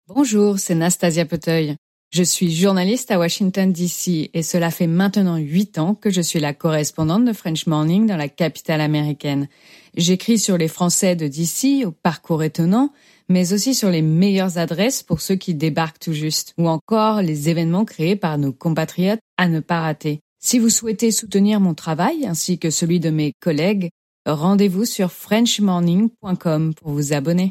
Bonjour, c'est Nastasia Poteuil. Je suis journaliste à Washington, D.C. et cela fait maintenant 8 ans que je suis la correspondante de French Morning dans la capitale américaine. J'écris sur les Français de D.C. au parcours étonnant, mais aussi sur les meilleures adresses pour ceux qui débarquent tout juste, ou encore les événements créés par nos compatriotes à ne pas rater. Si vous souhaitez soutenir mon travail ainsi que celui de mes collègues, rendez-vous sur frenchmorning.com pour vous abonner.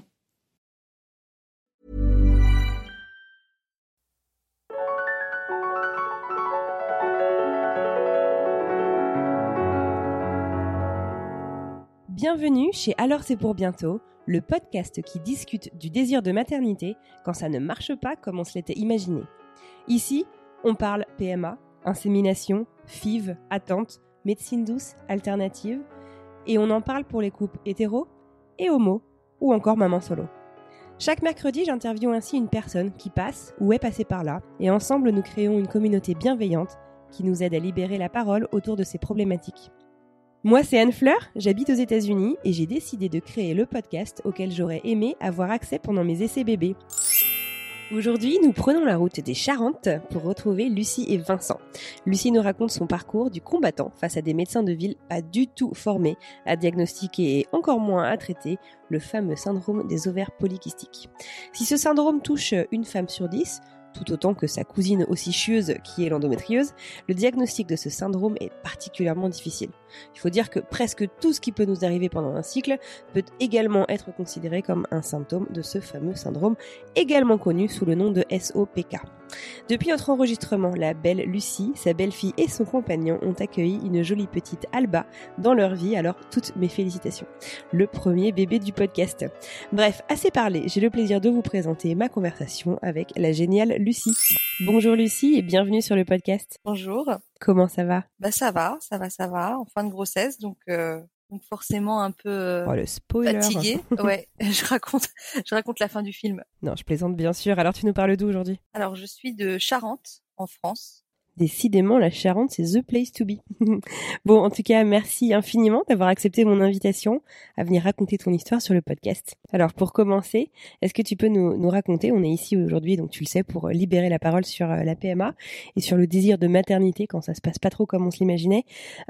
Bienvenue chez Alors c'est pour bientôt, le podcast qui discute du désir de maternité quand ça ne marche pas comme on se l'était imaginé. Ici, on parle PMA, insémination, FIV, attente, médecine douce, alternative, et on en parle pour les couples hétéros et homo, ou encore maman solo. Chaque mercredi, j'interviewe ainsi une personne qui passe ou est passée par là, et ensemble nous créons une communauté bienveillante qui nous aide à libérer la parole autour de ces problématiques. Moi, c'est Anne Fleur, j'habite aux États-Unis et j'ai décidé de créer le podcast auquel j'aurais aimé avoir accès pendant mes essais bébés. Aujourd'hui, nous prenons la route des Charentes pour retrouver Lucie et Vincent. Lucie nous raconte son parcours du combattant face à des médecins de ville pas du tout formés à diagnostiquer et encore moins à traiter le fameux syndrome des ovaires polykystiques. Si ce syndrome touche une femme sur 10, tout autant que sa cousine aussi chieuse qui est l'endométriose, le diagnostic de ce syndrome est particulièrement difficile. Il faut dire que presque tout ce qui peut nous arriver pendant un cycle peut également être considéré comme un symptôme de ce fameux syndrome, également connu sous le nom de SOPK. Depuis notre enregistrement, la belle Lucie, sa belle-fille et son compagnon ont accueilli une jolie petite Alba dans leur vie, alors toutes mes félicitations. Le premier bébé du podcast. Bref, assez parlé, j'ai le plaisir de vous présenter ma conversation avec la géniale Lucie. Bonjour Lucie et bienvenue sur le podcast. Bonjour. Comment ça va ? Ça va. En fin de grossesse, donc forcément un peu le spoiler. fatiguée. Ouais, je raconte la fin du film. Non, je plaisante bien sûr. Alors tu nous parles d'où aujourd'hui ? Alors je suis de Charentes, en France. Décidément, la Charente, c'est the place to be. Bon, en tout cas, merci infiniment d'avoir accepté mon invitation à venir raconter ton histoire sur le podcast. Alors, pour commencer, est-ce que tu peux nous raconter, on est ici aujourd'hui, donc tu le sais, pour libérer la parole sur la PMA et sur le désir de maternité quand ça se passe pas trop comme on se l'imaginait.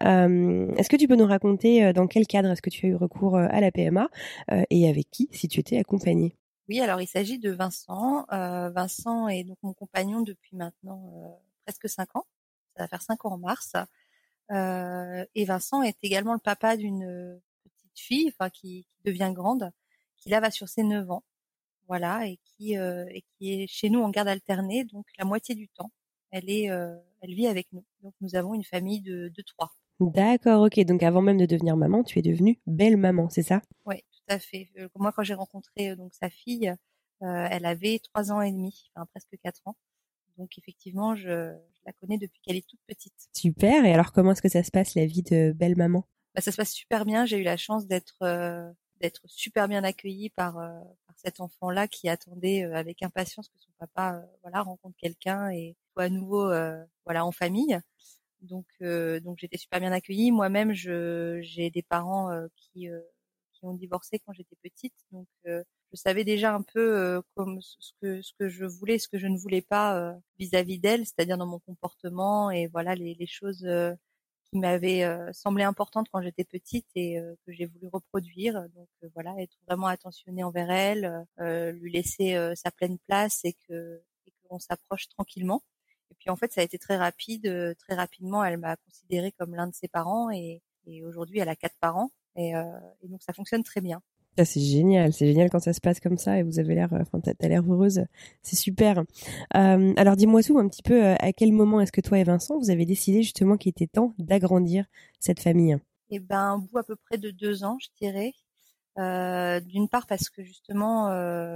Est-ce que tu peux nous raconter dans quel cadre est-ce que tu as eu recours à la PMA et avec qui, si tu étais accompagnée ? Oui, alors il s'agit de Vincent. Vincent est donc mon compagnon depuis maintenant presque 5 ans. Ça va faire 5 ans en mars. Et Vincent est également le papa d'une petite fille, qui devient grande, qui là va sur ses 9 ans. Voilà, et qui est chez nous en garde alternée, donc la moitié du temps. Elle vit avec nous. Donc nous avons une famille de 3. D'accord, ok. Donc avant même de devenir maman, tu es devenue belle maman, c'est ça ? Oui, tout à fait. Moi, quand j'ai rencontré donc sa fille, elle avait 3 ans et demi, presque 4 ans. Donc effectivement, je la connais depuis qu'elle est toute petite. Super. Et alors, comment est-ce que ça se passe, la vie de belle maman ? Ça se passe super bien. J'ai eu la chance d'être super bien accueillie par cet enfant-là qui attendait avec impatience que son papa rencontre quelqu'un et soit à nouveau en famille. Donc j'étais super bien accueillie. Moi-même, j'ai des parents qui ont divorcé quand j'étais petite, donc je savais déjà un peu comme ce que je voulais, ce que je ne voulais pas vis-à-vis d'elle, c'est-à-dire dans mon comportement et voilà les choses qui m'avaient semblé importantes quand j'étais petite et que j'ai voulu reproduire. Donc être vraiment attentionnée envers elle, lui laisser sa pleine place et qu'on s'approche tranquillement. Et puis en fait, ça a été très rapide. Très rapidement, elle m'a considérée comme l'un de ses parents et aujourd'hui, elle a 4 parents et donc ça fonctionne très bien. Ça, c'est génial quand ça se passe comme ça et vous avez l'air, t'as l'air heureuse, c'est super. Alors dis-moi tout un petit peu, à quel moment est-ce que toi et Vincent, vous avez décidé justement qu'il était temps d'agrandir cette famille ? Eh ben, au bout à peu près de 2 ans, je dirais. D'une part parce que justement,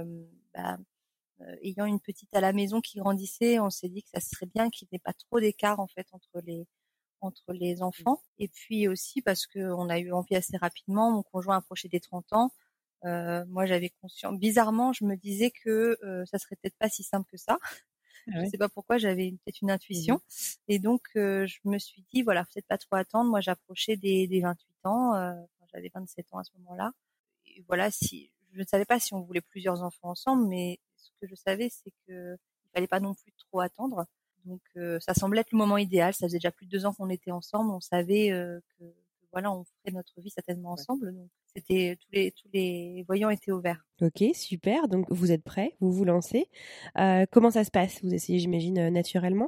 ayant une petite à la maison qui grandissait, on s'est dit que ça serait bien qu'il n'y ait pas trop d'écart en fait entre les enfants. Et puis aussi parce qu'on a eu envie assez rapidement, mon conjoint approchait des 30 ans. Moi, j'avais conscience. Bizarrement, je me disais que ça serait peut-être pas si simple que ça. Je sais pas pourquoi, j'avais peut-être une intuition. Et donc, je me suis dit, voilà, peut-être pas trop attendre. Moi, j'approchais des 28 ans. J'avais 27 ans à ce moment-là. Et voilà, je ne savais pas si on voulait plusieurs enfants ensemble, mais ce que je savais, c'est que il fallait pas non plus trop attendre. Donc ça semblait être le moment idéal. Ça faisait déjà plus de 2 ans qu'on était ensemble. On savait que voilà, on ferait notre vie certainement ensemble. Donc c'était tous les voyants étaient au vert. Ok, super. Donc vous êtes prêts, vous vous lancez. Comment ça se passe? Vous essayez, j'imagine, naturellement.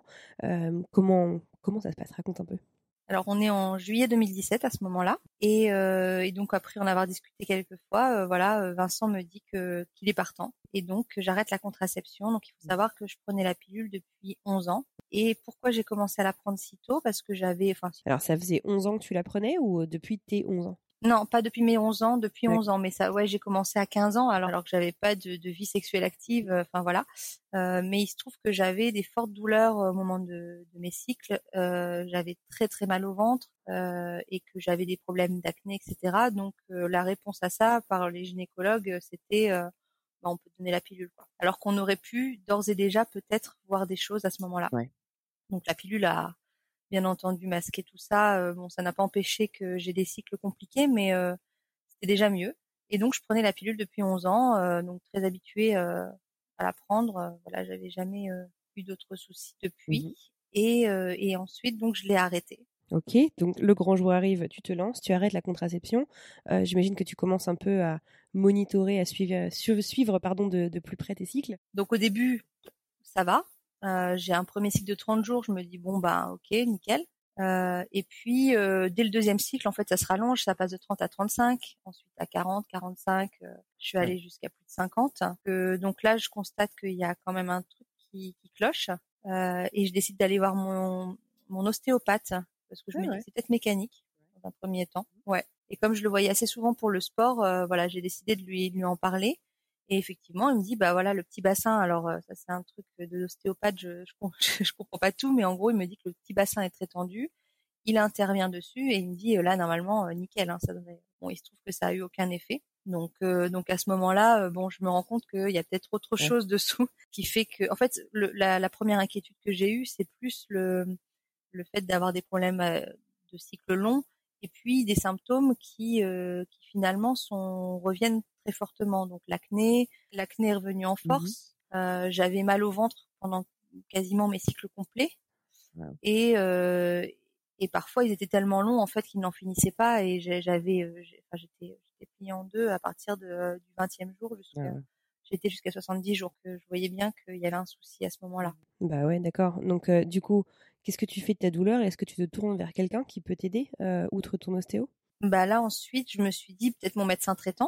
Comment ça se passe? Raconte un peu. Alors on est en juillet 2017 à ce moment-là et donc après en avoir discuté quelques fois, Vincent me dit que qu'il est partant et donc j'arrête la contraception. Donc il faut savoir que je prenais la pilule depuis 11 ans. Et pourquoi j'ai commencé à la prendre si tôt? Parce que Alors ça faisait 11 ans que tu la prenais ou depuis tes 11 ans? non, pas depuis mes 11 ans, depuis Ouais. 11 ans, mais ça, ouais, j'ai commencé à 15 ans, alors que j'avais pas de vie sexuelle active, enfin voilà. Mais il se trouve que j'avais des fortes douleurs au moment de mes cycles. J'avais très très mal au ventre et que j'avais des problèmes d'acné, etc. Donc la réponse à ça par les gynécologues, c'était on peut donner la pilule, quoi. Alors qu'on aurait pu d'ores et déjà peut-être voir des choses à ce moment-là. Ouais. Donc la pilule a bien entendu masqué tout ça. Bon, ça n'a pas empêché que j'ai des cycles compliqués, mais c'était déjà mieux. Et donc je prenais la pilule depuis 11 ans, donc très habituée à la prendre. Voilà, j'avais jamais eu d'autres soucis depuis. Mhm. Et ensuite, donc je l'ai arrêtée. Ok, donc le grand jour arrive, tu te lances, tu arrêtes la contraception. J'imagine que tu commences un peu à monitorer, à suivre pardon, de plus près tes cycles. Donc au début, ça va. J'ai un premier cycle de 30 jours, je me dis bon bah ok, nickel. Et puis dès le deuxième cycle, en fait, ça se rallonge, ça passe de 30 à 35, ensuite à 40, 45. Je suis allée jusqu'à plus de 50. Donc là, je constate qu'il y a quand même un truc qui cloche, et je décide d'aller voir mon ostéopathe parce que je me dis que c'est peut-être mécanique dans un premier temps. Ouais. Et comme je le voyais assez souvent pour le sport, voilà, j'ai décidé de lui en parler. Et effectivement, il me dit, bah voilà, le petit bassin. Alors ça, c'est un truc de l'ostéopathe. Je comprends pas tout, mais en gros, il me dit que le petit bassin est très tendu. Il intervient dessus et il me dit, là, normalement, nickel. Hein, ça devrait. Bon, il se trouve que ça a eu aucun effet. Donc à ce moment-là, bon, je me rends compte qu'il y a peut-être autre chose dessous qui fait que, en fait, la première inquiétude que j'ai eue, c'est plus le fait d'avoir des problèmes de cycle long et puis des symptômes qui finalement reviennent très fortement. Donc l'acné est revenu en force. J'avais mal au ventre pendant quasiment mes cycles complets. Wow. Et parfois ils étaient tellement longs en fait qu'ils n'en finissaient pas et j'étais pliée en deux à partir du 20e jour j'étais jusqu'à 70 jours que je voyais bien qu'il y avait un souci à ce moment-là. Bah ouais, d'accord. Donc du coup, qu'est-ce que tu fais de ta douleur? Est-ce que tu te tournes vers quelqu'un qui peut t'aider outre ton ostéo? Bah là ensuite, je me suis dit peut-être mon médecin traitant,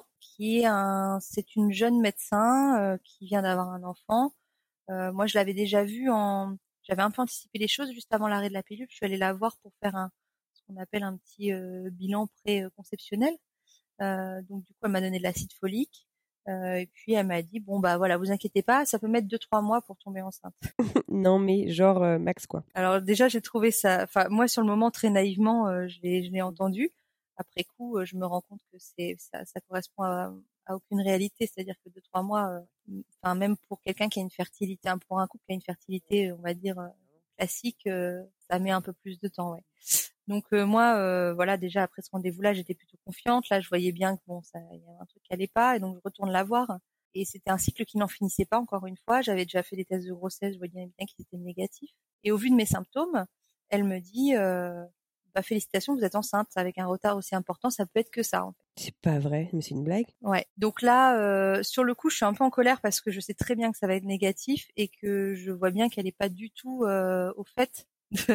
c'est une jeune médecin qui vient d'avoir un enfant. Moi, je l'avais déjà vue j'avais un peu anticipé les choses juste avant l'arrêt de la pilule. Je suis allée la voir pour faire ce qu'on appelle un petit bilan pré-conceptionnel. Donc du coup, elle m'a donné de l'acide folique. Et puis elle m'a dit bon bah voilà, vous inquiétez pas, ça peut mettre 2-3 mois pour tomber enceinte. Non mais genre max quoi. Alors déjà j'ai trouvé ça, enfin moi sur le moment très naïvement je l'ai entendu. Après coup je me rends compte que ça correspond à aucune réalité, c'est-à-dire que 2-3 mois, enfin même pour quelqu'un qui a une fertilité, pour un couple qui a une fertilité on va dire classique, ça met un peu plus de temps, ouais. Donc moi, voilà, déjà après ce rendez-vous-là, j'étais plutôt confiante. Là, je voyais bien que bon, il y avait un truc qui allait pas, et donc je retourne la voir. Et c'était un cycle qui n'en finissait pas encore une fois. J'avais déjà fait des tests de grossesse, je voyais bien qu'ils étaient négatifs. Et au vu de mes symptômes, elle me dit, bah félicitations, vous êtes enceinte. Avec un retard aussi important, ça peut être que ça. En fait. C'est pas vrai, mais c'est une blague. Ouais. Donc là, sur le coup, je suis un peu en colère parce que je sais très bien que ça va être négatif et que je vois bien qu'elle est pas du tout au fait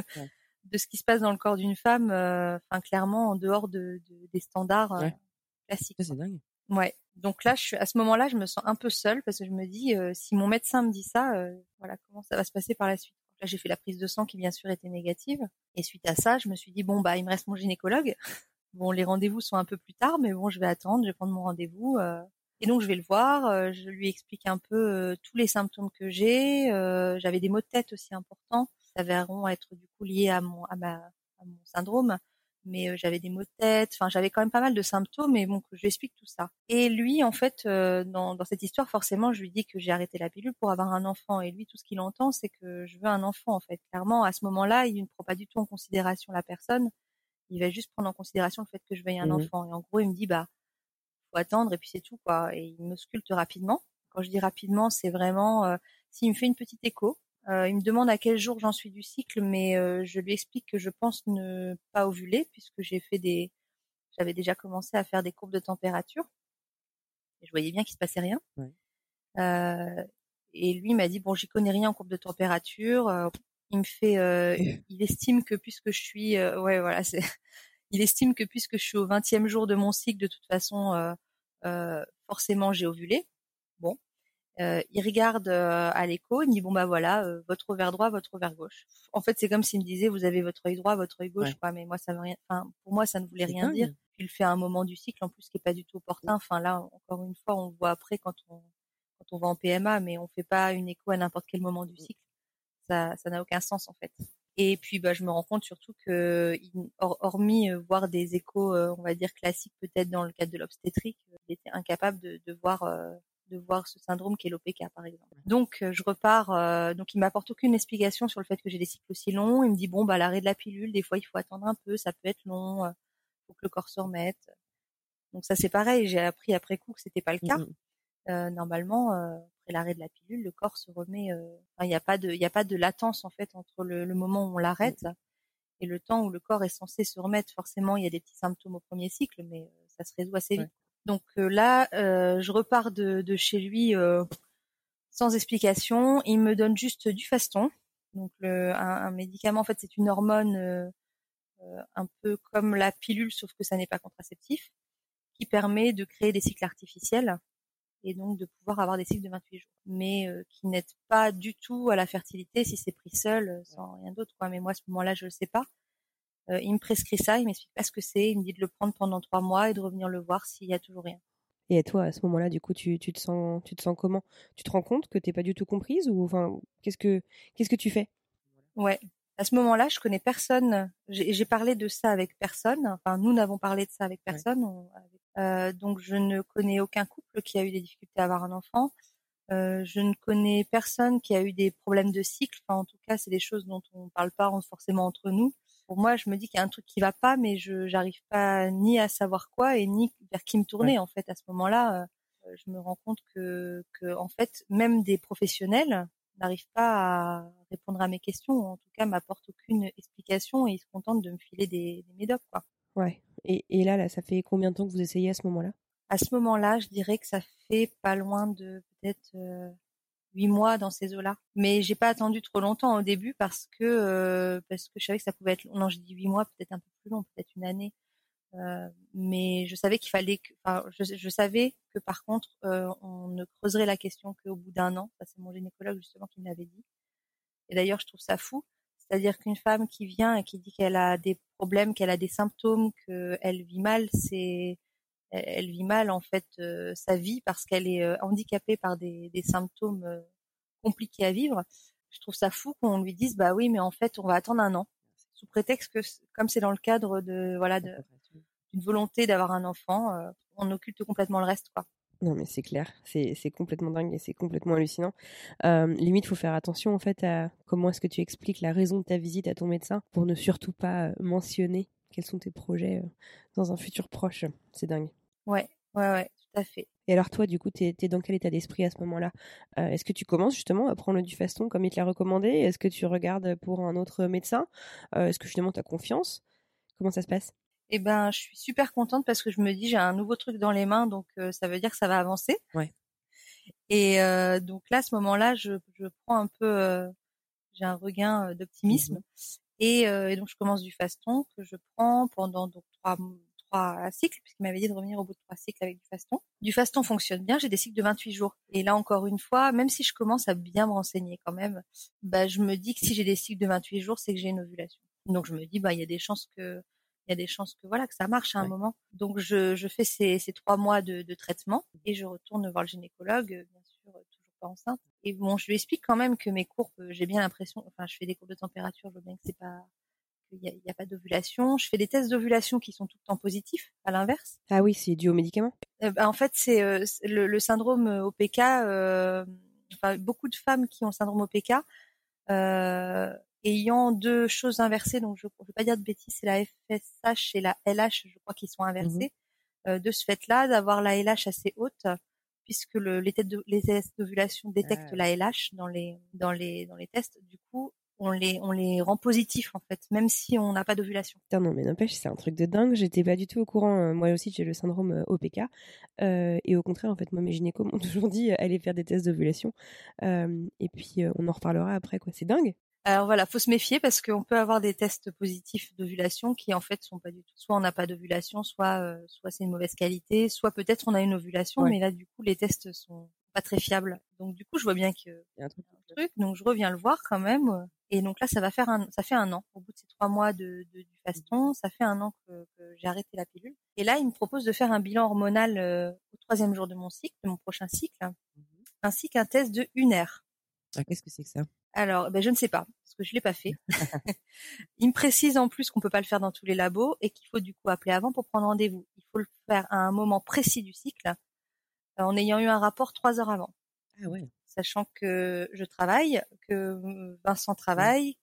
de ce qui se passe dans le corps d'une femme, enfin clairement en dehors des standards classiques. C'est dingue. Ouais. Donc là, à ce moment-là, je me sens un peu seule parce que je me dis si mon médecin me dit ça, voilà comment ça va se passer par la suite. Là, j'ai fait la prise de sang qui bien sûr était négative et suite à ça, je me suis dit bon bah il me reste mon gynécologue. Bon, les rendez-vous sont un peu plus tard, mais bon, je vais attendre, je vais prendre mon rendez-vous. Et donc je vais le voir, je lui explique un peu tous les symptômes que j'ai. J'avais des maux de tête aussi importants, qui s'avèreront être du coup liés à mon syndrome. Mais j'avais des maux de tête, enfin j'avais quand même pas mal de symptômes, et bon, que je lui explique tout ça. Et lui, en fait, dans cette histoire, forcément, je lui dis que j'ai arrêté la pilule pour avoir un enfant. Et lui, tout ce qu'il entend, c'est que je veux un enfant, en fait. Clairement, à ce moment-là, il ne prend pas du tout en considération la personne. Il va juste prendre en considération le fait que je veuille un enfant. Et en gros, il me dit, bah, faut attendre et puis c'est tout, quoi. Et il m'ausculte rapidement. Quand je dis rapidement, c'est vraiment s'il me fait une petite écho, il me demande à quel jour j'en suis du cycle, mais je lui explique que je pense ne pas ovuler puisque j'avais déjà commencé à faire des courbes de température et je voyais bien qu'il se passait rien. Ouais. Et lui m'a dit bon, j'y connais rien en courbe de température. Il me fait, il estime que puisque je suis, il estime que puisque je suis au 20e jour de mon cycle, de toute façon, forcément j'ai ovulé. Bon, il regarde à l'écho, il me dit bon bah voilà, votre ovaire droit, votre ovaire gauche. En fait, c'est comme s'il me disait vous avez votre œil droit, votre œil gauche, quoi. Mais moi ça veut rien. Enfin, pour moi ça ne voulait rien dire. Puis il fait à un moment du cycle en plus qui est pas du tout opportun. Enfin là, encore une fois, on le voit après quand on va en PMA, mais on fait pas une écho à n'importe quel moment du cycle. Ça n'a aucun sens en fait. Et puis bah je me rends compte surtout que hormis voir des échos, on va dire classiques peut-être dans le cadre de l'obstétrique, il était incapable de voir ce syndrome qui est l'OPK par exemple. Donc je repars, donc il m'apporte aucune explication sur le fait que j'ai des cycles aussi longs. Il me dit bon bah l'arrêt de la pilule, des fois il faut attendre un peu, ça peut être long, faut que le corps se remette. Donc ça c'est pareil, j'ai appris après coup que c'était pas le cas. Normalement, après l'arrêt de la pilule, le corps se remet. Il n'y a pas de latence en fait entre le moment où on l'arrête et le temps où le corps est censé se remettre. Forcément, il y a des petits symptômes au premier cycle, mais ça se résout assez vite. Donc là, je repars de chez lui sans explication. Il me donne juste du Faston, donc un médicament. En fait, c'est une hormone un peu comme la pilule, sauf que ça n'est pas contraceptif, qui permet de créer des cycles artificiels et donc de pouvoir avoir des cycles de 28 jours, mais qui n'aident pas du tout à la fertilité si c'est pris seul, sans rien d'autre, quoi. Mais moi, à ce moment-là, je le sais pas. Il me prescrit ça, il m'explique pas ce que c'est, il me dit de le prendre pendant 3 mois et de revenir le voir s'il y a toujours rien. Et à toi, à ce moment-là, du coup, tu te sens comment? Tu te rends compte que t'es pas du tout comprise ou enfin, qu'est-ce que tu fais? Ouais. À ce moment-là, je connais personne. J'ai parlé de ça avec personne. Enfin, nous n'avons parlé de ça avec personne. Donc, je ne connais aucun couple qui a eu des difficultés à avoir un enfant. Je ne connais personne qui a eu des problèmes de cycle. Enfin, en tout cas, c'est des choses dont on ne parle pas forcément entre nous. Pour moi, je me dis qu'il y a un truc qui va pas, mais je j'arrive pas ni à savoir quoi et ni vers qui me tourner. En fait, à ce moment-là, je me rends compte que en fait, même des professionnels n'arrivent pas à répondre à mes questions, ou en tout cas m'apportent aucune explication et ils se contentent de me filer des médocs, quoi. Ouais. Et là, ça fait combien de temps que vous essayez à ce moment-là? À ce moment-là, je dirais que ça fait pas loin de peut-être 8 mois dans ces eaux-là. Mais j'ai pas attendu trop longtemps au début parce que je savais que ça pouvait être, non, je dis 8 mois, peut-être un peu plus long, peut-être une année. Mais je savais qu'il fallait je savais que par contre, on ne creuserait la question qu'au bout d'un an. Ça, c'est mon gynécologue justement qui me l'avait dit. Et d'ailleurs, je trouve ça fou. C'est-à-dire qu'une femme qui vient et qui dit qu'elle a des problèmes, qu'elle a des symptômes, qu'elle vit mal, elle vit mal en fait sa vie parce qu'elle est handicapée par des symptômes compliqués à vivre. Je trouve ça fou qu'on lui dise bah oui mais en fait on va attendre un an sous prétexte que comme c'est dans le cadre d'une volonté d'avoir un enfant, on occulte complètement le reste, quoi. Non, mais c'est clair, c'est complètement dingue et c'est complètement hallucinant. Limite, faut faire attention en fait à comment est-ce que tu expliques la raison de ta visite à ton médecin pour ne surtout pas mentionner quels sont tes projets dans un futur proche. C'est dingue. Ouais, tout à fait. Et alors toi, du coup, t'es dans quel état d'esprit à ce moment-là? Est-ce que tu commences justement à prendre du Faston comme il te l'a recommandé? Est-ce que tu regardes pour un autre médecin? Est-ce que finalement t'as confiance? Comment ça se passe? Eh ben, je suis super contente parce que je me dis j'ai un nouveau truc dans les mains, donc ça veut dire que ça va avancer. Ouais. Et donc là, à ce moment-là, je prends un peu, j'ai un regain d'optimisme. Et donc je commence du Faston que je prends pendant donc 3 cycles, puisqu'il m'avait dit de revenir au bout de 3 cycles avec du Faston. Du Faston fonctionne bien, j'ai des cycles de 28 jours. Et là encore une fois, même si je commence à bien me renseigner quand même, bah je me dis que si j'ai des cycles de 28 jours, c'est que j'ai une ovulation. Donc je me dis bah il y a des chances que voilà que ça marche à un moment. Donc je fais ces 3 mois de traitement et je retourne voir le gynécologue, bien sûr toujours pas enceinte. Et bon, je lui explique quand même que mes courbes, j'ai bien l'impression, enfin je fais des courbes de température, je vois bien que c'est pas qu'il y a pas d'ovulation. Je fais des tests d'ovulation qui sont tout le temps positifs, à l'inverse. Ah oui, c'est dû aux médicaments? En fait, c'est le syndrome OPK. Enfin, beaucoup de femmes qui ont le syndrome OPK ayant 2 choses inversées, donc je ne vais pas dire de bêtises, c'est la FSH et la LH, je crois qu'ils sont inversés. De ce fait-là, d'avoir la LH assez haute, puisque les tests d'ovulation détectent la LH dans les tests. Du coup, on les rend positifs en fait, même si on n'a pas d'ovulation. Putain, non, mais n'empêche, c'est un truc de dingue. J'étais pas du tout au courant. Moi aussi, j'ai le syndrome OPK. Et au contraire, en fait, moi, mes gynécos m'ont toujours dit allez faire des tests d'ovulation. Et puis, on en reparlera après, quoi. C'est dingue. Alors voilà, faut se méfier parce qu'on peut avoir des tests positifs d'ovulation qui en fait sont pas du tout. Soit on n'a pas d'ovulation, soit c'est une mauvaise qualité, soit peut-être on a une ovulation, mais là du coup les tests sont pas très fiables. Donc du coup je vois bien qu'il y a un truc. Donc je reviens le voir quand même. Et donc là ça fait un an. Au bout de ces 3 mois du faston, ça fait un an que j'ai arrêté la pilule. Et là il me propose de faire un bilan hormonal au 3e jour de mon cycle, de mon prochain cycle, ainsi qu'un test de UNER. Ah, qu'est-ce que c'est que ça? Alors, je ne sais pas, parce que je l'ai pas fait. Il me précise en plus qu'on peut pas le faire dans tous les labos et qu'il faut du coup appeler avant pour prendre rendez-vous. Il faut le faire à un moment précis du cycle, en ayant eu un rapport 3 heures avant. Ah ouais. Sachant que je travaille, que Vincent travaille,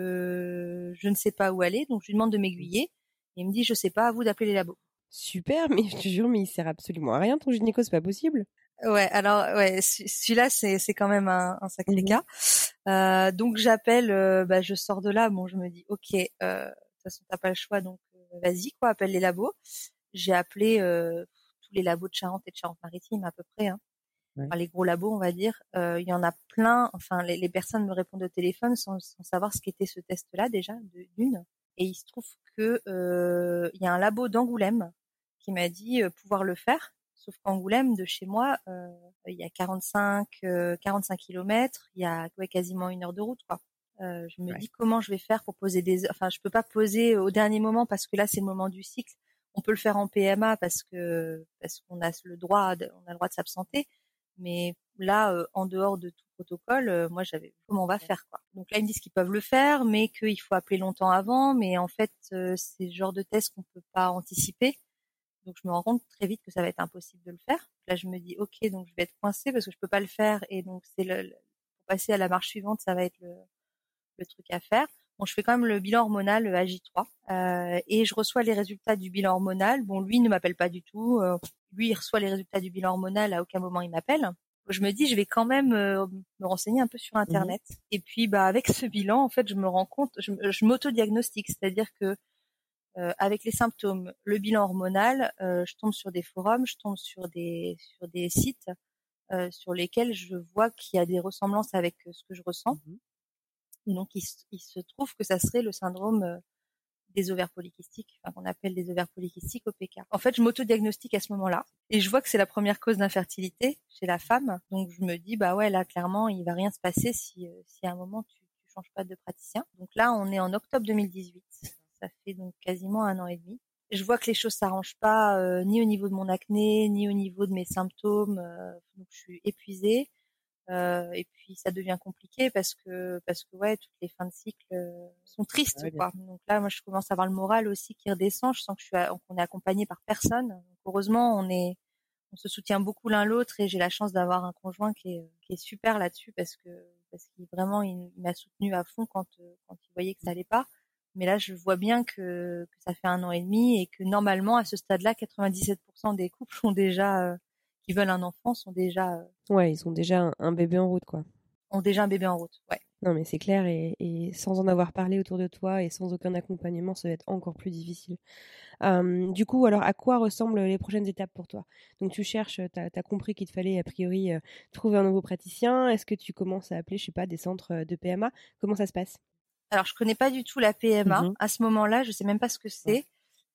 que je ne sais pas où aller, donc je lui demande de m'aiguiller. Et il me dit, je sais pas, à vous d'appeler les labos. Super, mais je te jure, mais il sert absolument à rien, ton gynéco, c'est pas possible. Ouais, alors celui-là c'est quand même un sacré cas. Donc j'appelle, je sors de là, bon je me dis ok, de toute façon t'as pas le choix, donc vas-y quoi, appelle les labos. J'ai appelé tous les labos de Charente et de Charente-Maritime à peu près, enfin, les gros labos on va dire. Il y en a plein, enfin les personnes me répondent au téléphone sans savoir ce qu'était ce test-là déjà d'une. Et il se trouve que il y a un labo d'Angoulême qui m'a dit pouvoir le faire. Sauf qu'Angoulême, de chez moi, il y a 45 kilomètres, il y a quasiment 1 heure de route, quoi. Je me dis comment je vais faire pour poser je peux pas poser au dernier moment parce que là c'est le moment du cycle. On peut le faire en PMA parce qu'on a le droit de s'absenter. Mais là, en dehors de tout protocole, moi comment on va faire, quoi. Donc là ils me disent qu'ils peuvent le faire, mais qu'il faut appeler longtemps avant. Mais en fait, c'est le genre de test qu'on peut pas anticiper. Donc je me rends compte très vite que ça va être impossible de le faire. Là je me dis ok, donc je vais être coincée parce que je peux pas le faire, et donc pour passer à la marche suivante, ça va être le truc à faire. Bon, je fais quand même le bilan hormonal AJ3 et je reçois les résultats du bilan hormonal. Bon, lui ne m'appelle pas du tout. Lui il reçoit les résultats du bilan hormonal, à aucun moment il m'appelle. Je me dis je vais quand même me renseigner un peu sur internet. Et puis avec ce bilan en fait je me rends compte, je m'auto-diagnostique, c'est-à-dire que avec les symptômes, le bilan hormonal, je tombe sur des forums, je tombe sur des sites sur lesquels je vois qu'il y a des ressemblances avec ce que je ressens. Et donc il se trouve que ça serait le syndrome des ovaires polykystiques, qu'on appelle des ovaires polykystiques OPK. En fait, je m'auto-diagnostique à ce moment-là et je vois que c'est la première cause d'infertilité chez la femme. Donc je me dis là clairement il va rien se passer si à un moment tu changes pas de praticien. Donc là on est en octobre 2018. Ça fait donc quasiment 1 an et demi. Je vois que les choses s'arrangent pas, ni au niveau de mon acné, ni au niveau de mes symptômes. Donc je suis épuisée. Et puis ça devient compliqué parce que toutes les fins de cycle sont tristes, quoi. Donc là moi je commence à avoir le moral aussi qui redescend. Je sens qu'on est accompagné par personne. Donc, heureusement on se soutient beaucoup l'un l'autre, et j'ai la chance d'avoir un conjoint qui est super là-dessus parce qu'il vraiment il m'a soutenu à fond quand il voyait que ça allait pas. Mais là je vois bien que ça fait 1 an et demi et que normalement à ce stade-là 97% des couples ont déjà qui veulent un enfant sont déjà ils ont déjà un bébé en route, quoi. Ont déjà un bébé en route, ouais. Non, mais c'est clair, et sans en avoir parlé autour de toi et sans aucun accompagnement, ça va être encore plus difficile. Du coup, alors, à quoi ressemblent les prochaines étapes pour toi? Donc, tu cherches, t'as compris qu'il te fallait, a priori, trouver un nouveau praticien. Est-ce que tu commences à appeler, je sais pas, des centres de PMA? Comment ça se passe? Alors, je connais pas du tout la PMA. À ce moment-là, je sais même pas ce que c'est.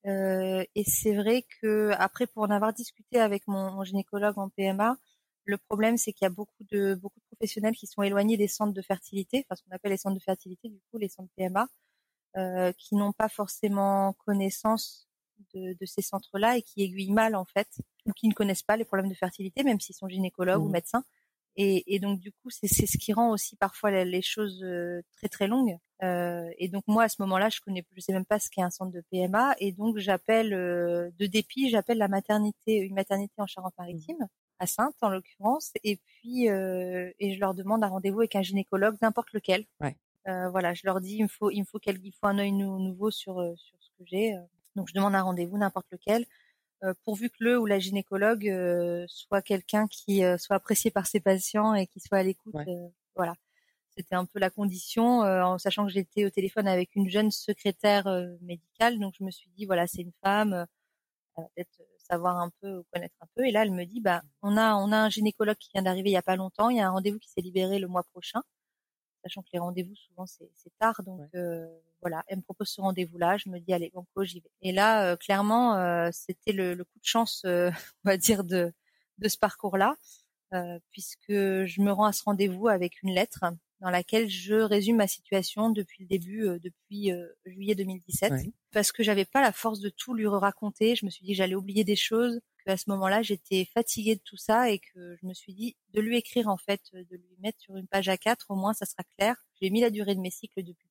Et c'est vrai que après, pour en avoir discuté avec mon gynécologue en PMA, le problème c'est qu'il y a beaucoup de professionnels qui sont éloignés des centres de fertilité, enfin ce qu'on appelle les centres de fertilité, du coup les centres PMA, qui n'ont pas forcément connaissance de ces centres-là et qui aiguillent mal en fait, ou qui ne connaissent pas les problèmes de fertilité, même s'ils sont gynécologues ou médecins. Et donc du coup c'est ce qui rend aussi parfois les choses très très longues. Et donc moi à ce moment-là je sais même pas ce qu'est un centre de PMA, et donc j'appelle de dépit, j'appelle une maternité en Charente-Maritime, à Saintes en l'occurrence, et puis et je leur demande un rendez-vous avec un gynécologue, n'importe lequel. Voilà, je leur dis il me faut un œil nouveau sur ce que j'ai. Donc je demande un rendez-vous, n'importe lequel. pourvu que le ou la gynécologue soit quelqu'un qui soit apprécié par ses patients et qui soit à l'écoute. Voilà. C'était un peu la condition, en sachant que j'étais au téléphone avec une jeune secrétaire médicale. Donc, je me suis dit, voilà, c'est une femme, peut-être savoir un peu ou connaître un peu. Et là, elle me dit, on a un gynécologue qui vient d'arriver il y a pas longtemps. Il y a un rendez-vous qui s'est libéré le mois prochain, sachant que les rendez-vous souvent c'est tard. Donc voilà, elle me propose ce rendez-vous-là. Je me dis, allez, banco, j'y vais. Et là, clairement, c'était le coup de chance, on va dire de ce parcours-là, puisque je me rends à ce rendez-vous avec une lettre dans laquelle je résume ma situation depuis le début, depuis juillet 2017, parce que j'avais pas la force de tout lui raconter. Je me suis dit que j'allais oublier des choses, qu'à ce moment-là, j'étais fatiguée de tout ça et que je me suis dit de lui écrire, en fait, de lui mettre sur une page A4, au moins ça sera clair. J'ai mis la durée de mes cycles depuis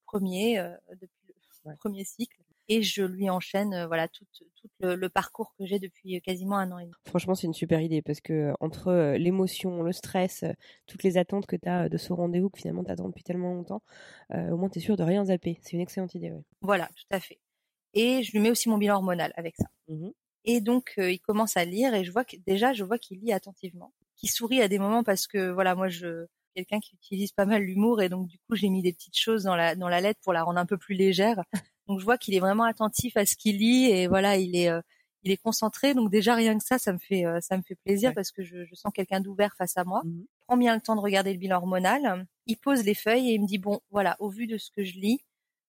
le premier cycle. Et je lui enchaîne voilà tout le parcours que j'ai depuis quasiment 1 an et demi. Franchement, c'est une super idée parce que entre l'émotion, le stress, toutes les attentes que tu as de ce rendez-vous que finalement tu attends depuis tellement longtemps, au moins tu es sûr de rien zapper. C'est une excellente idée. Ouais. Voilà, tout à fait. Et je lui mets aussi mon bilan hormonal avec ça. Et donc il commence à lire et je vois qu'il lit attentivement, qu'il sourit à des moments parce que voilà, moi quelqu'un qui utilise pas mal l'humour et donc du coup j'ai mis des petites choses dans la lettre pour la rendre un peu plus légère. Donc je vois qu'il est vraiment attentif à ce qu'il lit et voilà, il est concentré. Donc déjà rien que ça me fait plaisir parce que je sens quelqu'un d'ouvert face à moi. Il prend bien le temps de regarder le bilan hormonal. Il pose les feuilles et il me dit bon voilà, au vu de ce que je lis,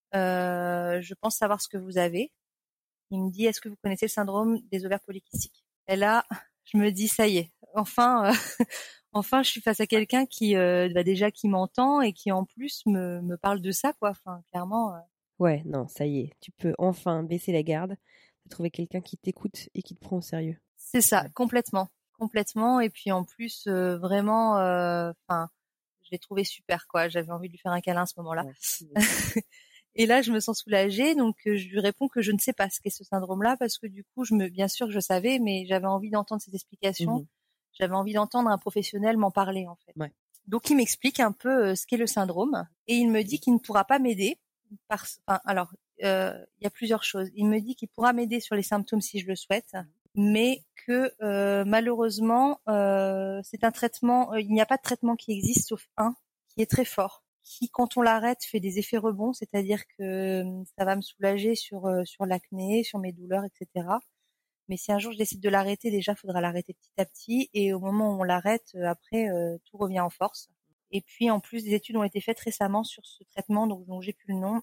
je pense savoir ce que vous avez. Il me dit est-ce que vous connaissez le syndrome des ovaires polykystiques? Et là, je me dis ça y est, enfin je suis face à quelqu'un qui déjà qui m'entend et qui en plus me parle de ça quoi. Enfin clairement. Ouais, non, ça y est, tu peux enfin baisser la garde, trouver quelqu'un qui t'écoute et qui te prend au sérieux. C'est ça, complètement. Et puis en plus, vraiment, je l'ai trouvé super, quoi. J'avais envie de lui faire un câlin à ce moment-là. Ouais. Et là, je me sens soulagée, donc je lui réponds que je ne sais pas ce qu'est ce syndrome-là, parce que du coup, bien sûr que je savais, mais j'avais envie d'entendre ses explications. J'avais envie d'entendre un professionnel m'en parler, en fait. Ouais. Donc, il m'explique un peu ce qu'est le syndrome, et il me dit qu'il ne pourra pas m'aider. Il y a plusieurs choses. Il me dit qu'il pourra m'aider sur les symptômes si je le souhaite, mais que malheureusement, c'est un traitement. Il n'y a pas de traitement qui existe sauf un qui est très fort, qui quand on l'arrête fait des effets rebonds, c'est-à-dire que ça va me soulager sur l'acné, sur mes douleurs, etc. Mais si un jour je décide de l'arrêter, déjà faudra l'arrêter petit à petit, et au moment où on l'arrête, après tout revient en force. Et puis en plus, des études ont été faites récemment sur ce traitement, dont j'ai plus le nom.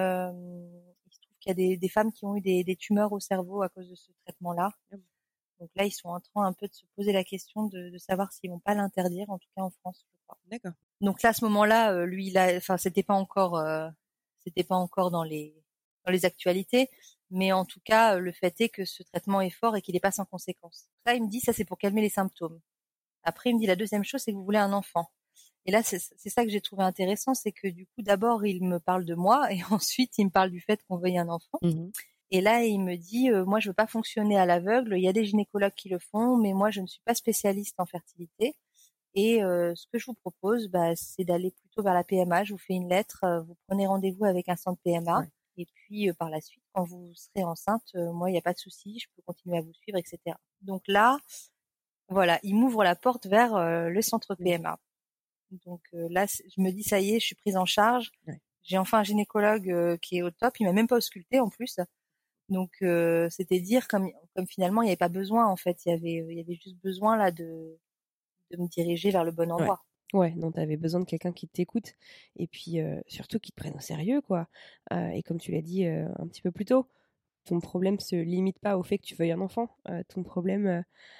Il se trouve qu'il y a des femmes qui ont eu des tumeurs au cerveau à cause de ce traitement-là. Donc là, ils sont en train un peu de se poser la question de savoir s'ils vont pas l'interdire, en tout cas en France, je crois. D'accord. Donc là, à ce moment-là, lui, c'était pas encore dans les actualités, mais en tout cas, le fait est que ce traitement est fort et qu'il est pas sans conséquences. Ça, il me dit, ça c'est pour calmer les symptômes. Après, il me dit la deuxième chose, c'est que vous voulez un enfant. Et là, c'est ça que j'ai trouvé intéressant, c'est que du coup, d'abord, il me parle de moi et ensuite, il me parle du fait qu'on veuille un enfant. Et là, il me dit, moi, je veux pas fonctionner à l'aveugle. Il y a des gynécologues qui le font, mais moi, je ne suis pas spécialiste en fertilité. Et ce que je vous propose, c'est d'aller plutôt vers la PMA. Je vous fais une lettre, vous prenez rendez-vous avec un centre PMA. Ouais. Et puis, par la suite, quand vous serez enceinte, moi, il n'y a pas de souci, je peux continuer à vous suivre, etc. Donc là, voilà, il m'ouvre la porte vers le centre PMA. Donc là, je me dis ça y est, je suis prise en charge. Ouais. J'ai enfin un gynécologue qui est au top. Il m'a même pas ausculté en plus. Donc c'était dire comme finalement il n'y avait pas besoin en fait. Il y avait juste besoin là de me diriger vers le bon endroit. Ouais, non, t'avais besoin de quelqu'un qui t'écoute et puis surtout qui te prenne au sérieux quoi. Et comme tu l'as dit un petit peu plus tôt, ton problème se limite pas au fait que tu veuilles un enfant. Ton problème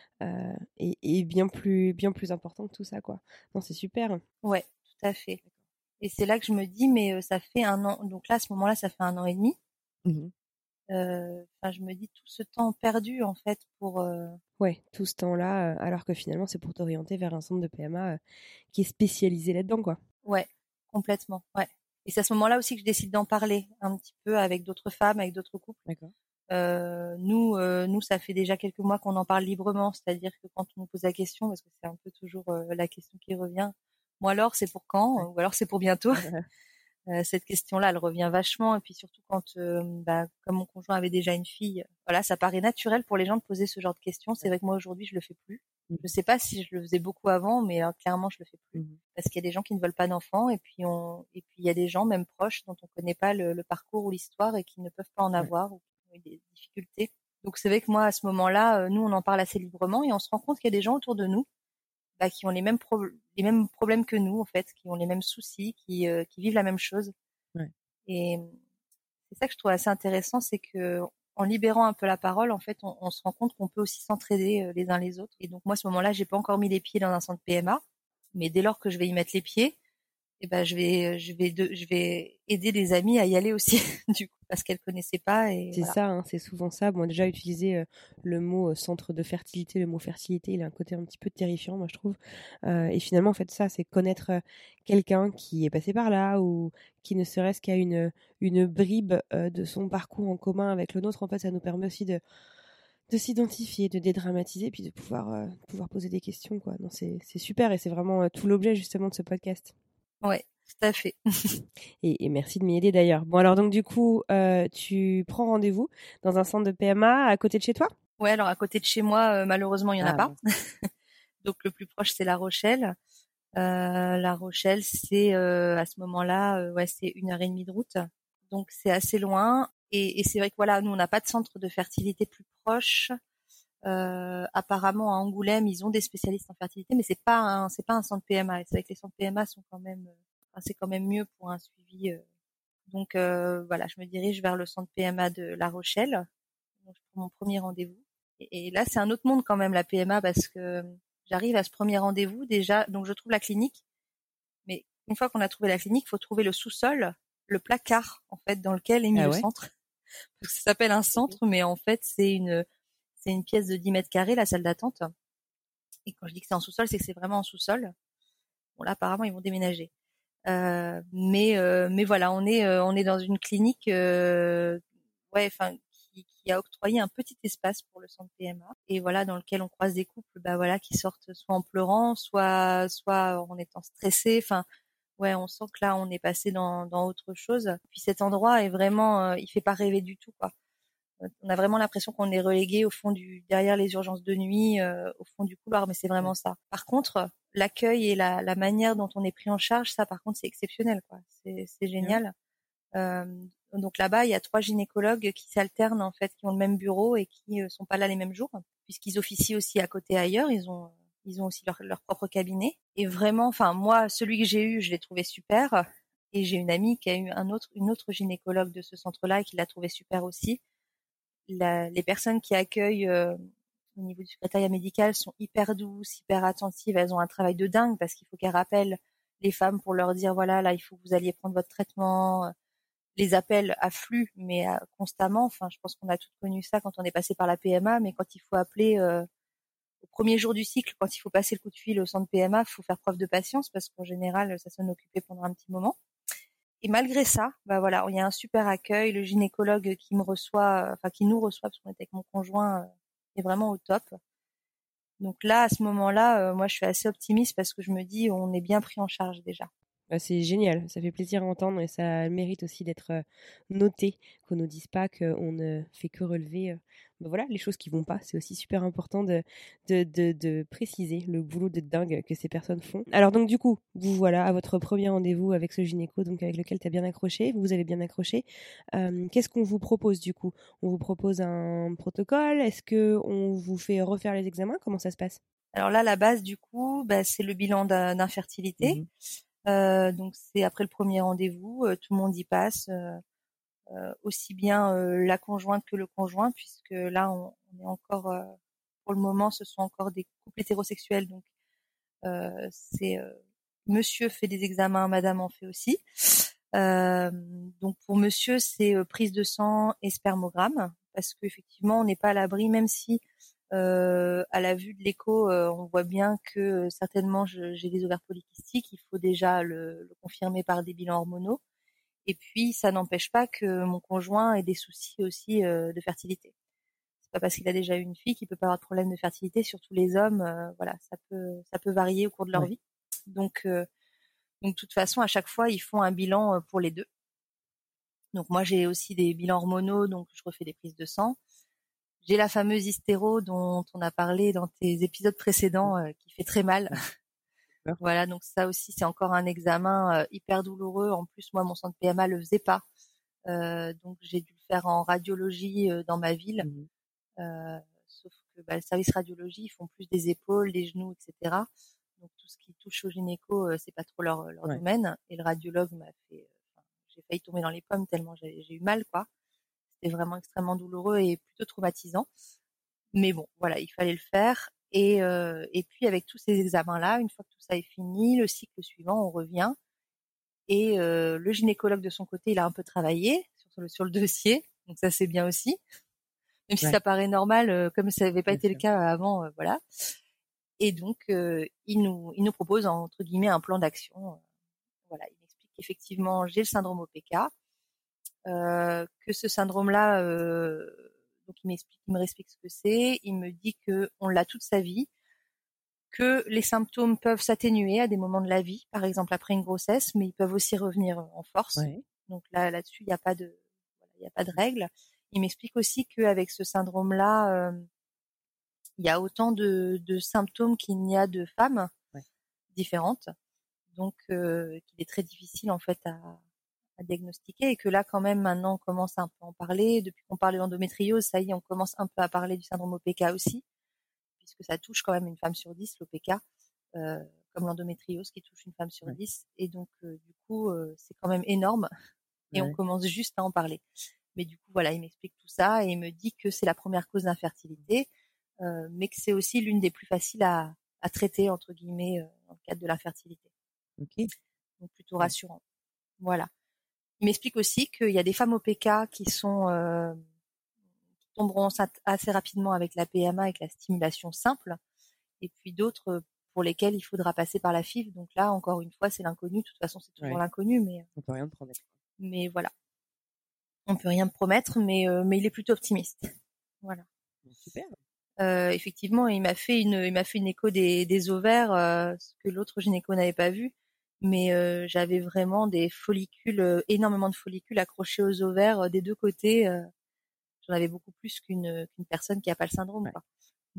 est bien plus important que tout ça quoi. Non, c'est super. Ouais, tout à fait. Et c'est là que je me dis mais ça fait 1 an. Donc là à ce moment-là ça fait 1 an et demi. Je me dis tout ce temps perdu en fait pour ouais, tout ce temps-là alors que finalement c'est pour t'orienter vers un centre de PMA qui est spécialisé là-dedans quoi. Ouais, complètement. Ouais. Et c'est à ce moment-là aussi que je décide d'en parler un petit peu avec d'autres femmes, avec d'autres couples. D'accord. Nous, ça fait déjà quelques mois qu'on en parle librement, c'est-à-dire que quand on nous pose la question, parce que c'est un peu toujours la question qui revient, moi alors c'est pour quand ou alors c'est pour bientôt. Cette question-là, elle revient vachement. Et puis surtout quand, comme mon conjoint avait déjà une fille, voilà, ça paraît naturel pour les gens de poser ce genre de questions. C'est vrai que moi aujourd'hui, je le fais plus. Je sais pas si je le faisais beaucoup avant, mais clairement, je le fais plus parce qu'il y a des gens qui ne veulent pas d'enfants et puis il y a des gens même proches dont on connaît pas le parcours ou l'histoire et qui ne peuvent pas en avoir ou qui ont eu des difficultés. Donc c'est vrai que moi, à ce moment-là, nous, on en parle assez librement et on se rend compte qu'il y a des gens autour de nous qui ont les mêmes problèmes que nous, en fait, qui ont les mêmes soucis, qui vivent la même chose. Ouais. Et c'est ça que je trouve assez intéressant, c'est que en libérant un peu la parole, en fait, on se rend compte qu'on peut aussi s'entraider les uns les autres. Et donc moi, à ce moment-là, j'ai pas encore mis les pieds dans un centre PMA, mais dès lors que je vais y mettre les pieds, je vais aider des amis à y aller aussi, du coup, parce qu'elles connaissaient pas. Et c'est voilà. ça, hein, c'est souvent ça. Bon, déjà utiliser le mot centre de fertilité, le mot fertilité, il a un côté un petit peu terrifiant, moi je trouve. Et finalement, en fait, ça, c'est connaître quelqu'un qui est passé par là ou qui ne serait-ce qu'à une bribe de son parcours en commun avec le nôtre. En fait, ça nous permet aussi de s'identifier, de dédramatiser, puis de pouvoir poser des questions, quoi. Non, c'est super et c'est vraiment tout l'objet justement de ce podcast. Ouais, tout à fait. Et merci de m'y aider d'ailleurs. Bon, alors donc du coup, tu prends rendez-vous dans un centre de PMA à côté de chez toi? Ouais, alors à côté de chez moi, malheureusement, il y en a pas. Bon. Donc le plus proche, c'est La Rochelle. La Rochelle, c'est à ce moment-là, c'est 1 heure et demie de route. Donc c'est assez loin. Et c'est vrai que voilà, nous on n'a pas de centre de fertilité plus proche. Apparemment à Angoulême, ils ont des spécialistes en fertilité, mais c'est pas un centre PMA. Et c'est vrai que les centres PMA sont quand même, c'est quand même mieux pour un suivi. Donc voilà, je me dirige vers le centre PMA de La Rochelle. Donc je prends mon premier rendez-vous. Et là, c'est un autre monde quand même la PMA parce que j'arrive à ce premier rendez-vous déjà. Donc je trouve la clinique, mais une fois qu'on a trouvé la clinique, il faut trouver le sous-sol, le placard en fait dans lequel est mis le centre. Parce que ça s'appelle un centre, mais en fait c'est une pièce de 10 mètres carrés, la salle d'attente. Et quand je dis que c'est en sous-sol, c'est que c'est vraiment en sous-sol. Bon là, apparemment, ils vont déménager. Mais voilà, on est dans une clinique, qui a octroyé un petit espace pour le centre PMA et voilà dans lequel on croise des couples, qui sortent soit en pleurant, soit en étant stressés. Enfin, ouais, on sent que là, on est passé dans autre chose. Puis cet endroit est vraiment, il fait pas rêver du tout, quoi. On a vraiment l'impression qu'on est relégué au fond derrière les urgences de nuit, au fond du couloir, mais c'est vraiment ça. Par contre, l'accueil et la manière dont on est pris en charge, ça, par contre, c'est exceptionnel, quoi. C'est génial. Donc là-bas, il y a 3 gynécologues qui s'alternent, en fait, qui ont le même bureau et qui sont pas là les mêmes jours, puisqu'ils officient aussi à côté ailleurs. Ils ont aussi leur propre cabinet. Et vraiment, enfin, moi, celui que j'ai eu, je l'ai trouvé super. Et j'ai une amie qui a eu une autre gynécologue de ce centre-là et qui l'a trouvé super aussi. Les personnes qui accueillent au niveau du secrétariat médical sont hyper douces, hyper attentives. Elles ont un travail de dingue parce qu'il faut qu'elles rappellent les femmes pour leur dire voilà, là, il faut que vous alliez prendre votre traitement. Les appels affluent, mais constamment. Enfin, je pense qu'on a toutes connu ça quand on est passé par la PMA, mais quand il faut appeler au premier jour du cycle, quand il faut passer le coup de fil au centre PMA, il faut faire preuve de patience parce qu'en général, ça sonne occupé pendant un petit moment. Et malgré ça, voilà, il y a un super accueil. Le gynécologue qui me reçoit, qui nous reçoit, parce qu'on était avec mon conjoint, est vraiment au top. Donc là, à ce moment-là, moi, je suis assez optimiste parce que je me dis, on est bien pris en charge déjà. C'est génial, ça fait plaisir à entendre et ça mérite aussi d'être noté, qu'on ne dise pas qu'on ne fait que relever voilà, les choses qui vont pas. C'est aussi super important de préciser le boulot de dingue que ces personnes font. Alors donc du coup, vous voilà à votre premier rendez-vous avec ce gynéco donc avec lequel tu as bien accroché, vous avez bien accroché. Qu'est-ce qu'on vous propose du coup? On vous propose un protocole? Est-ce que on vous fait refaire les examens? Comment ça se passe? Alors là, la base du coup, c'est le bilan d'infertilité. Donc c'est après le premier rendez-vous, tout le monde y passe, aussi bien la conjointe que le conjoint, puisque là on est encore, pour le moment, ce sont encore des couples hétérosexuels, donc c'est monsieur fait des examens, madame en fait aussi. Donc pour monsieur, c'est prise de sang et spermogramme, parce qu'effectivement on n'est pas à l'abri, même si à la vue de l'écho, on voit bien que certainement j'ai des ovaires polykystiques. Il faut déjà le confirmer par des bilans hormonaux. Et puis, ça n'empêche pas que mon conjoint ait des soucis aussi de fertilité. C'est pas parce qu'il a déjà eu une fille qu'il peut pas avoir de problème de fertilité. Surtout les hommes, voilà, ça peut varier au cours de leur vie. Donc Donc de toute façon, à chaque fois, ils font un bilan pour les deux. Donc moi, j'ai aussi des bilans hormonaux, donc je refais des prises de sang. J'ai la fameuse hystéro dont on a parlé dans tes épisodes précédents, qui fait très mal. Voilà, donc ça aussi, c'est encore un examen hyper douloureux. En plus, moi, mon centre PMA le faisait pas. Donc j'ai dû le faire en radiologie dans ma ville. Sauf que le service radiologie, ils font plus des épaules, des genoux, etc. Donc tout ce qui touche au gynéco, c'est pas trop leur domaine. Et le radiologue m'a fait, j'ai failli tomber dans les pommes tellement j'ai eu mal, quoi. C'était vraiment extrêmement douloureux et plutôt traumatisant. Mais bon, voilà, il fallait le faire. Et puis avec tous ces examens-là, une fois que tout ça est fini, le cycle suivant, on revient. Et le gynécologue de son côté, il a un peu travaillé sur le dossier, donc ça c'est bien aussi. Même si ça paraît normal, comme ça n'avait pas été le cas avant, voilà. Et donc il nous propose entre guillemets un plan d'action. Voilà, il m'explique qu'effectivement j'ai le syndrome OPK, que ce syndrome-là, donc il me réexplique ce que c'est. Il me dit que on l'a toute sa vie, que les symptômes peuvent s'atténuer à des moments de la vie, par exemple après une grossesse, mais ils peuvent aussi revenir en force. Donc là-dessus, il n'y a pas de règle. Il m'explique aussi qu'avec ce syndrome-là, il y a autant de symptômes qu'il n'y a de femmes différentes, donc qu'il est très difficile en fait à diagnostiquer, et que là quand même maintenant on commence un peu à en parler. Depuis qu'on parle de l'endométriose, ça y est, on commence un peu à parler du syndrome OPK aussi, puisque ça touche quand même une femme sur 10, l'OPK, comme l'endométriose qui touche une femme sur 10. Et donc, du coup, c'est quand même énorme. Et on commence juste à en parler. Mais du coup, voilà, il m'explique tout ça et il me dit que c'est la première cause d'infertilité, mais que c'est aussi l'une des plus faciles à traiter, entre guillemets, dans le cadre de l'infertilité. Donc, plutôt rassurant. Voilà. Il m'explique aussi qu'il y a des femmes OPK qui tomberont enceintes assez rapidement avec la PMA, avec la stimulation simple, et puis d'autres pour lesquelles il faudra passer par la FIV. Donc là, encore une fois, c'est l'inconnu. De toute façon, c'est toujours l'inconnu, mais on peut rien promettre. Mais voilà, on peut rien promettre, mais il est plutôt optimiste. Voilà. Super. Effectivement, il m'a fait une écho des ovaires, ce que l'autre gynéco n'avait pas vu. Mais j'avais vraiment des follicules, énormément de follicules accrochés aux ovaires des deux côtés. J'en avais beaucoup plus qu'une personne qui a pas le syndrome, quoi.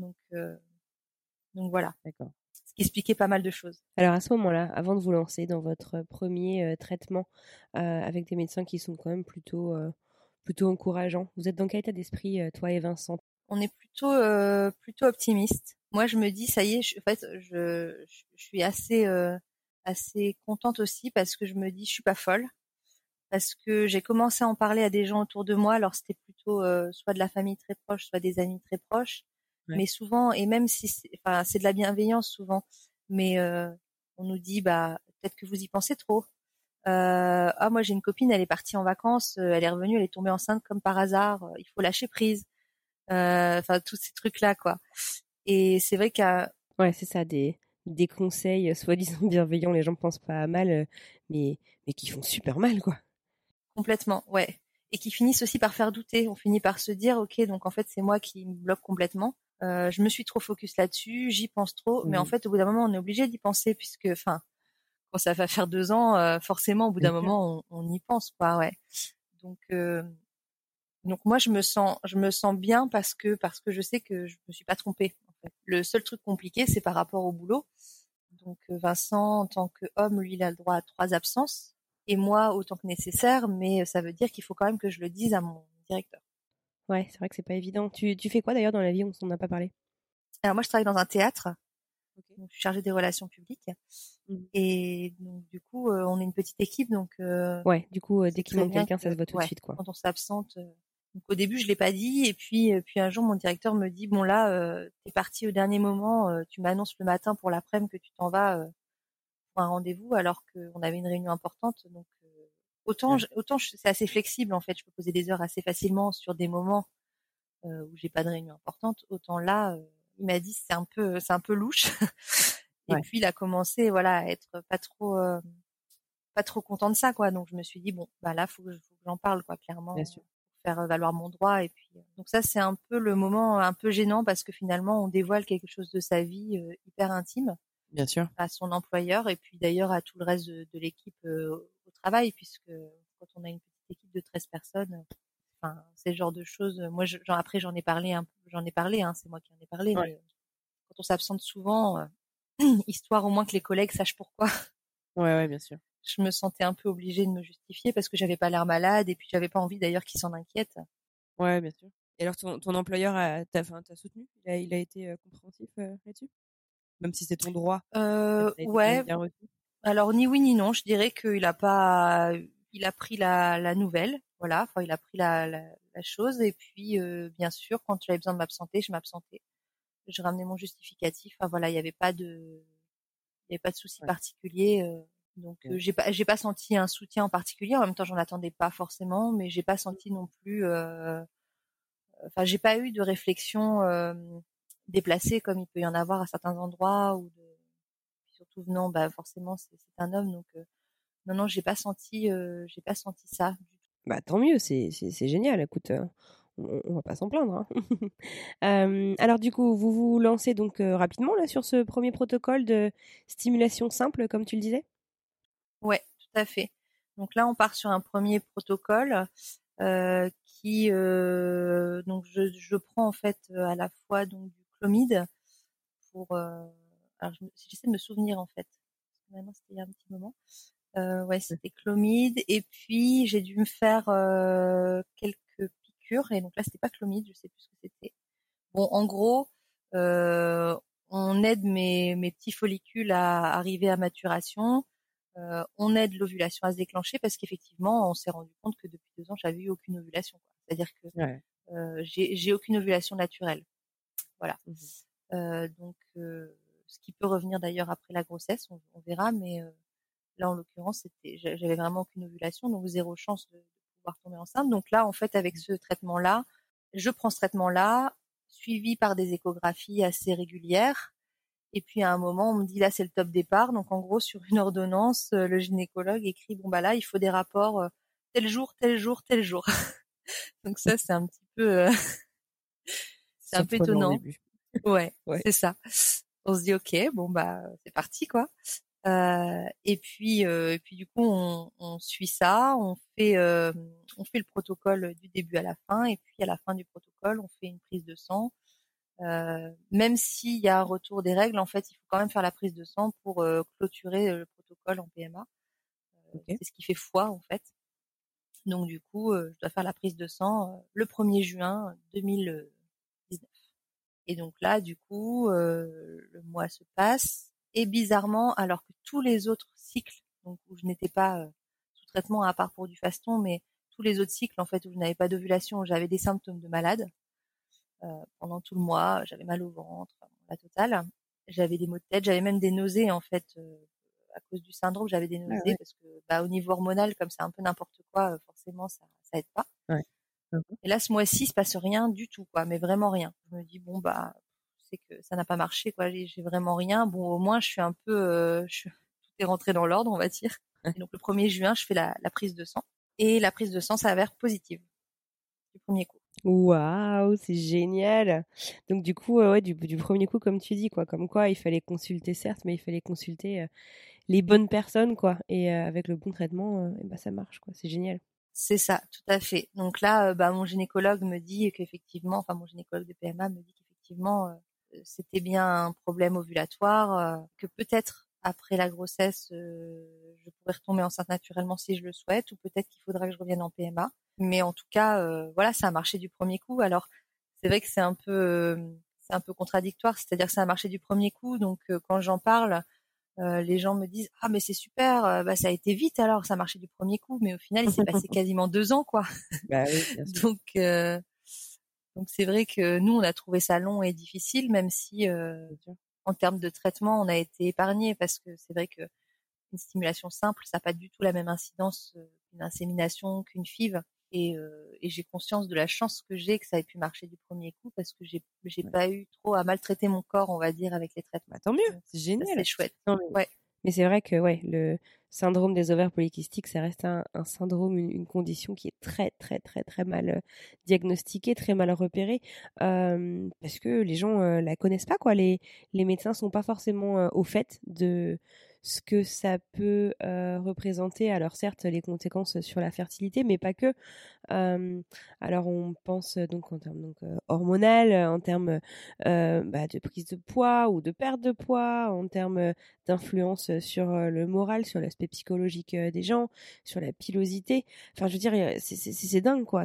Donc voilà. D'accord. Ce qui expliquait pas mal de choses. Alors à ce moment-là, avant de vous lancer dans votre premier traitement avec des médecins qui sont quand même plutôt encourageants, vous êtes dans quel état d'esprit, toi et Vincent? On est plutôt optimiste. Moi, je me dis ça y est. Je suis assez contente aussi, parce que je me dis je suis pas folle, parce que j'ai commencé à en parler à des gens autour de moi. Alors c'était plutôt soit de la famille très proche, soit des amis très proches. Mais souvent, et même si c'est de la bienveillance souvent, mais on nous dit peut-être que vous y pensez trop. Moi j'ai une copine, elle est partie en vacances, elle est revenue, elle est tombée enceinte comme par hasard. Il faut lâcher prise. Tous ces trucs là, quoi. Et c'est vrai c'est ça, des conseils soi-disant bienveillants, les gens pensent pas à mal, mais qui font super mal, quoi. Complètement, ouais. Et qui finissent aussi par faire douter. On finit par se dire, ok, donc en fait c'est moi qui me bloque complètement. Je me suis trop focus là-dessus, j'y pense trop. Mais en fait, au bout d'un moment, on est obligé d'y penser, puisque, quand ça va faire 2 ans, forcément, au bout d'un moment, on y pense, quoi, ouais. Donc moi je me sens bien, parce que je sais que je me suis pas trompée, en fait. Le seul truc compliqué, c'est par rapport au boulot. Donc Vincent, en tant qu'homme, lui, il a le droit à 3 absences, et moi autant que nécessaire, mais ça veut dire qu'il faut quand même que je le dise à mon directeur. Ouais, c'est vrai que c'est pas évident. Tu fais quoi d'ailleurs dans la vie? On s'en a pas parlé. Alors moi je travaille dans un théâtre. Donc je suis chargée des relations publiques. Et donc du coup on est une petite équipe, donc du coup dès qu'il manque quelqu'un, ça se voit tout de suite, quoi. Quand on s'absente, donc au début je l'ai pas dit, et puis un jour mon directeur me dit, bon là t'es parti au dernier moment, tu m'annonces le matin pour l'après-midi que tu t'en vas pour un rendez-vous, alors qu'on avait une réunion importante. Donc autant c'est assez flexible, en fait, je peux poser des heures assez facilement sur des moments où j'ai pas de réunion importante. Autant là il m'a dit c'est un peu louche. Et puis il a commencé à être pas trop content de ça, quoi. Donc je me suis dit bon là faut que j'en parle, quoi, clairement. Bien sûr. Pour faire valoir mon droit. Et puis donc ça c'est un peu le moment un peu gênant, parce que finalement on dévoile quelque chose de sa vie hyper intime. Bien sûr. à son employeur et puis d'ailleurs à tout le reste de l'équipe au travail, puisque quand on a une petite équipe de 13 personnes, enfin, c'est le genre de choses. Moi, après, j'en ai parlé hein, c'est moi qui en ai parlé, Ouais. mais quand on s'absente souvent, histoire au moins que les collègues sachent pourquoi. Ouais, bien sûr. Je me sentais un peu obligée de me justifier parce que j'avais pas l'air malade et puis j'avais pas envie d'ailleurs qu'ils s'en inquiètent. Ouais, bien sûr. Et alors, ton employeur t'a soutenu? Il a été compréhensif là-dessus? Même si c'est ton droit, ça a été quand même Ouais. bien reçu? Alors ni oui ni non, je dirais qu'il il a pris la nouvelle, voilà. Enfin, il a pris la chose et puis bien sûr, quand j'avais besoin de m'absenter, je m'absentais. Je ramenais mon justificatif. Enfin voilà, il y avait pas de souci Ouais. particulier. Donc Ouais. j'ai pas senti un soutien en particulier. En même temps, j'en attendais pas forcément, mais j'ai pas senti non plus. Enfin, j'ai pas eu de réflexion déplacée comme il peut y en avoir à certains endroits ou de. Surtout venant, bah forcément, c'est un homme, donc non, j'ai pas senti ça du tout. Bah, tant mieux, c'est génial. Écoute, on va pas s'en plaindre, hein. Alors du coup, vous vous lancez donc rapidement là sur ce premier protocole de stimulation simple, comme tu le disais? Ouais, tout à fait. Donc là, on part sur un premier protocole qui donc je prends en fait à la fois donc du clomide pour alors j'essaie de me souvenir en fait. Parce que maintenant c'était il y a un petit moment. Ouais, Ouais. c'était clomide et puis j'ai dû me faire quelques piqûres et donc là c'était pas clomide, je sais plus ce que c'était. Bon, en gros, on aide mes petits follicules à arriver à maturation. On aide l'ovulation à se déclencher parce qu'effectivement, on s'est rendu compte que depuis 2 ans, j'avais eu aucune ovulation, quoi. C'est-à-dire que Ouais. j'ai aucune ovulation naturelle. Voilà. Mmh. Donc, ce qui peut revenir d'ailleurs après la grossesse, on verra. Mais là, en l'occurrence, j'avais vraiment aucune ovulation, donc zéro chance de pouvoir tomber enceinte. Donc là, en fait, avec ce traitement-là, je prends ce traitement-là, suivi par des échographies assez régulières. Et puis à un moment, on me dit là c'est le top départ. Donc en gros sur une ordonnance, le gynécologue écrit bon bah là il faut des rapports tel jour, tel jour, tel jour. Donc ça c'est un petit peu c'est un peu Surprenant au étonnant. début. Ouais, Ouais. c'est ça. On se dit ok bon bah c'est parti quoi. Et puis du coup on suit ça, on fait le protocole du début à la fin et puis à la fin du protocole on fait une prise de sang. Même s'il y a un retour des règles, en fait, il faut quand même faire la prise de sang pour clôturer le protocole en PMA. OK. C'est ce qui fait foi, en fait. Donc, du coup, je dois faire la prise de sang le 1er juin 2019. Et donc là, du coup, le mois se passe. Et bizarrement, alors que tous les autres cycles, donc où je n'étais pas sous traitement à part pour du faston, mais tous les autres cycles, en fait, où je n'avais pas d'ovulation, où j'avais des symptômes de malade, pendant tout le mois, j'avais mal au ventre, la totale. J'avais des maux de tête, j'avais même des nausées en fait à cause du syndrome, j'avais des Ah nausées ouais. parce que bah, au niveau hormonal, comme c'est un peu n'importe quoi, forcément ça aide pas. Ouais. Mmh. Et là, ce mois-ci, il se passe rien du tout, quoi, mais vraiment rien. Je me dis bon bah c'est que ça n'a pas marché, quoi. J'ai vraiment rien. Bon, au moins je suis un peu, tout est rentré dans l'ordre, on va dire. Et donc le 1er juin, je fais la prise de sang et la prise de sang s'avère positive du premier coup. Waouh, c'est génial! Donc du coup, ouais, du premier coup, comme tu dis, quoi, comme quoi il fallait consulter certes, mais il fallait consulter, les bonnes personnes, quoi et avec le bon traitement, et bah, ça marche, quoi. C'est génial. C'est ça, tout à fait. Donc là, bah, mon gynécologue me dit qu'effectivement, enfin mon gynécologue de PMA me dit qu'effectivement, c'était bien un problème ovulatoire, que peut-être après la grossesse, je pourrais retomber enceinte naturellement si je le souhaite, ou peut-être qu'il faudra que je revienne en PMA. Mais en tout cas, voilà, ça a marché du premier coup. Alors c'est vrai que c'est un peu contradictoire, c'est-à-dire que ça a marché du premier coup. Donc quand j'en parle, les gens me disent ah mais c'est super, bah ça a été vite alors, ça a marché du premier coup, mais au final il s'est passé quasiment 2 ans quoi. Bah oui, bien sûr. Donc euh, donc c'est vrai que nous on a trouvé ça long et difficile, même si Bien sûr. en termes de traitement on a été épargné parce que c'est vrai que une stimulation simple ça n'a pas du tout la même incidence qu'une insémination, qu'une FIV. Et j'ai conscience de la chance que j'ai que ça ait pu marcher du premier coup parce que j'ai Ouais. pas eu trop à maltraiter mon corps on va dire avec les traitements. Bah, tant mieux, Donc c'est ça c'est génial. chouette. Non, Ouais. mais c'est vrai que ouais, syndrome des ovaires polykystiques, ça reste un syndrome, une condition qui est très, très, très, très mal diagnostiquée, très mal repérée, parce que les gens la connaissent pas, quoi. Les médecins sont pas forcément au fait de ce que ça peut représenter. Alors certes, les conséquences sur la fertilité, mais pas que. Alors on pense donc en termes hormonal, en termes de prise de poids ou de perte de poids, en termes d'influence sur le moral, sur l'aspect psychologique des gens, sur la pilosité. Enfin, je veux dire, c'est dingue, quoi.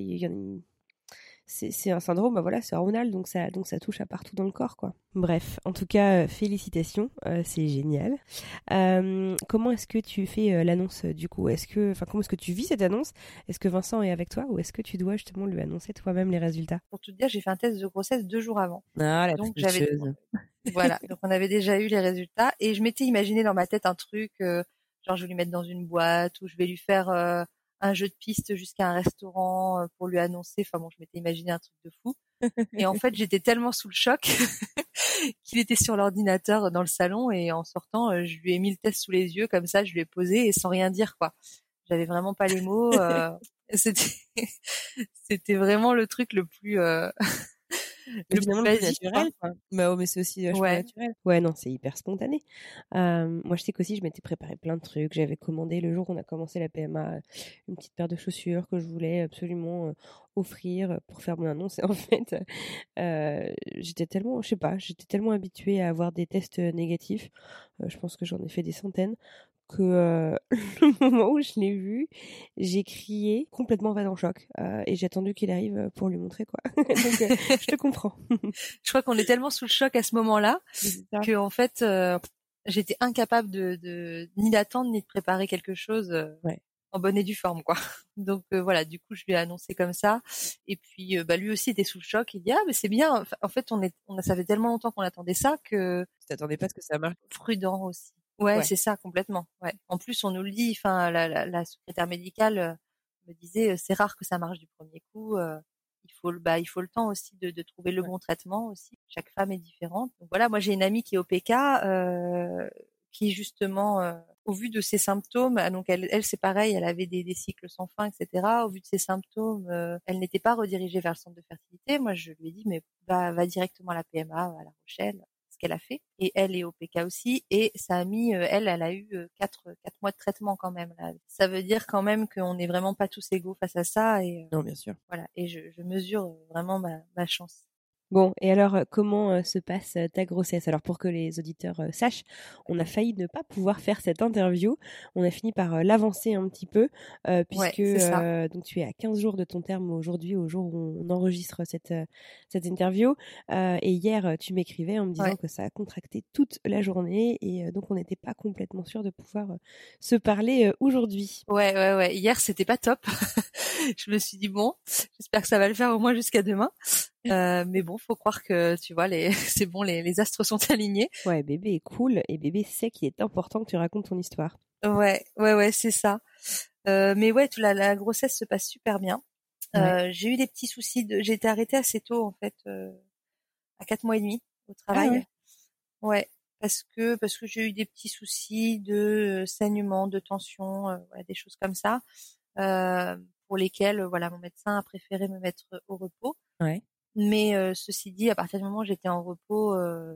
C'est un syndrome, voilà, c'est hormonal, donc ça touche à partout dans le corps, quoi. Bref, en tout cas, félicitations, c'est génial. Comment est-ce que tu fais l'annonce du coup? Comment est-ce que tu vis cette annonce? Est-ce que Vincent est avec toi ou est-ce que tu dois justement lui annoncer toi-même les résultats? Pour tout te dire, j'ai fait un test de grossesse 2 jours avant. Ah, la Donc tricheuse. voilà, donc on avait déjà eu les résultats et je m'étais imaginé dans ma tête un truc genre je vais lui mettre dans une boîte ou je vais lui faire un jeu de piste jusqu'à un restaurant pour lui annoncer. Enfin bon, je m'étais imaginé un truc de fou. Et en fait, j'étais tellement sous le choc qu'il était sur l'ordinateur dans le salon et en sortant, je lui ai mis le test sous les yeux comme ça, je lui ai posé et sans rien dire, quoi. J'avais vraiment pas les mots. C'était c'était vraiment le truc le plus Mais finalement, le plus basique, naturel, quoi. quoi. Bah, mais c'est aussi vachement Ouais. naturel. Ouais, non, c'est hyper spontané. Moi, je sais qu'aussi, je m'étais préparé plein de trucs. J'avais commandé, le jour où on a commencé la PMA, une petite paire de chaussures que je voulais absolument offrir pour faire mon annonce. Et en fait, j'étais tellement, je sais pas, j'étais tellement habituée à avoir des tests négatifs. Je pense que j'en ai fait des centaines que le moment où je l'ai vu, j'ai crié complètement en choc et j'ai attendu qu'il arrive pour lui montrer, quoi. Donc je te comprends. Je crois qu'on est tellement sous le choc à ce moment-là que en fait j'étais incapable de ni d'attendre ni de préparer quelque chose Ouais. en bonne et due forme, quoi. Donc voilà, du coup je lui ai annoncé comme ça et puis lui aussi était sous le choc. Il dit ah mais c'est bien. Enfin, en fait ça fait tellement longtemps qu'on attendait ça que Tu t'attendais pas à ce que ça marche. prudent aussi. Ouais, Ouais. c'est ça complètement. Ouais. En plus on nous le dit. Enfin la secrétaire médicale me disait c'est rare que ça marche du premier coup. Il faut le temps aussi de trouver le bon traitement aussi. Chaque femme est différente. Donc voilà, moi j'ai une amie qui est au PK, qui justement, au vu de ses symptômes, donc elle c'est pareil, elle avait des cycles sans fin, etc. Au vu de ses symptômes, elle n'était pas redirigée vers le centre de fertilité. Moi je lui ai dit mais va directement à la PMA à La Rochelle. Ce qu'elle a fait. Et elle est au PK aussi. Et ça a mis, elle a eu 4 mois de traitement quand même. Là. Ça veut dire quand même qu'on n'est vraiment pas tous égaux face à ça. Et Non, bien sûr. voilà. Et je mesure vraiment ma chance. Bon, et alors, comment se passe ta grossesse? Alors, pour que les auditeurs sachent, on a failli ne pas pouvoir faire cette interview. On a fini par l'avancer un petit peu, Ouais, puisque c'est ça. donc tu es à 15 jours de ton terme aujourd'hui, au jour où on enregistre cette interview. Et hier, tu m'écrivais en me disant Ouais. que ça a contracté toute la journée, et donc on n'était pas complètement sûr de pouvoir se parler aujourd'hui. Ouais. Hier, c'était pas top. Je me suis dit bon, j'espère que ça va le faire au moins jusqu'à demain. Mais bon, faut croire que tu vois, c'est bon, les astres sont alignés. Ouais, bébé est cool et bébé sait qu'il est important que tu racontes ton histoire. Ouais, c'est ça. Mais ouais, la grossesse se passe super bien. Ouais. J'ai eu des petits soucis j'ai été arrêtée assez tôt en fait, à 4 mois et demi au Ah travail. ouais. Ouais, parce que j'ai eu des petits soucis de saignement, de tension, voilà, des choses comme ça, pour lesquelles voilà mon médecin a préféré me mettre au repos. Ouais. Mais ceci dit, à partir du moment où j'étais en repos,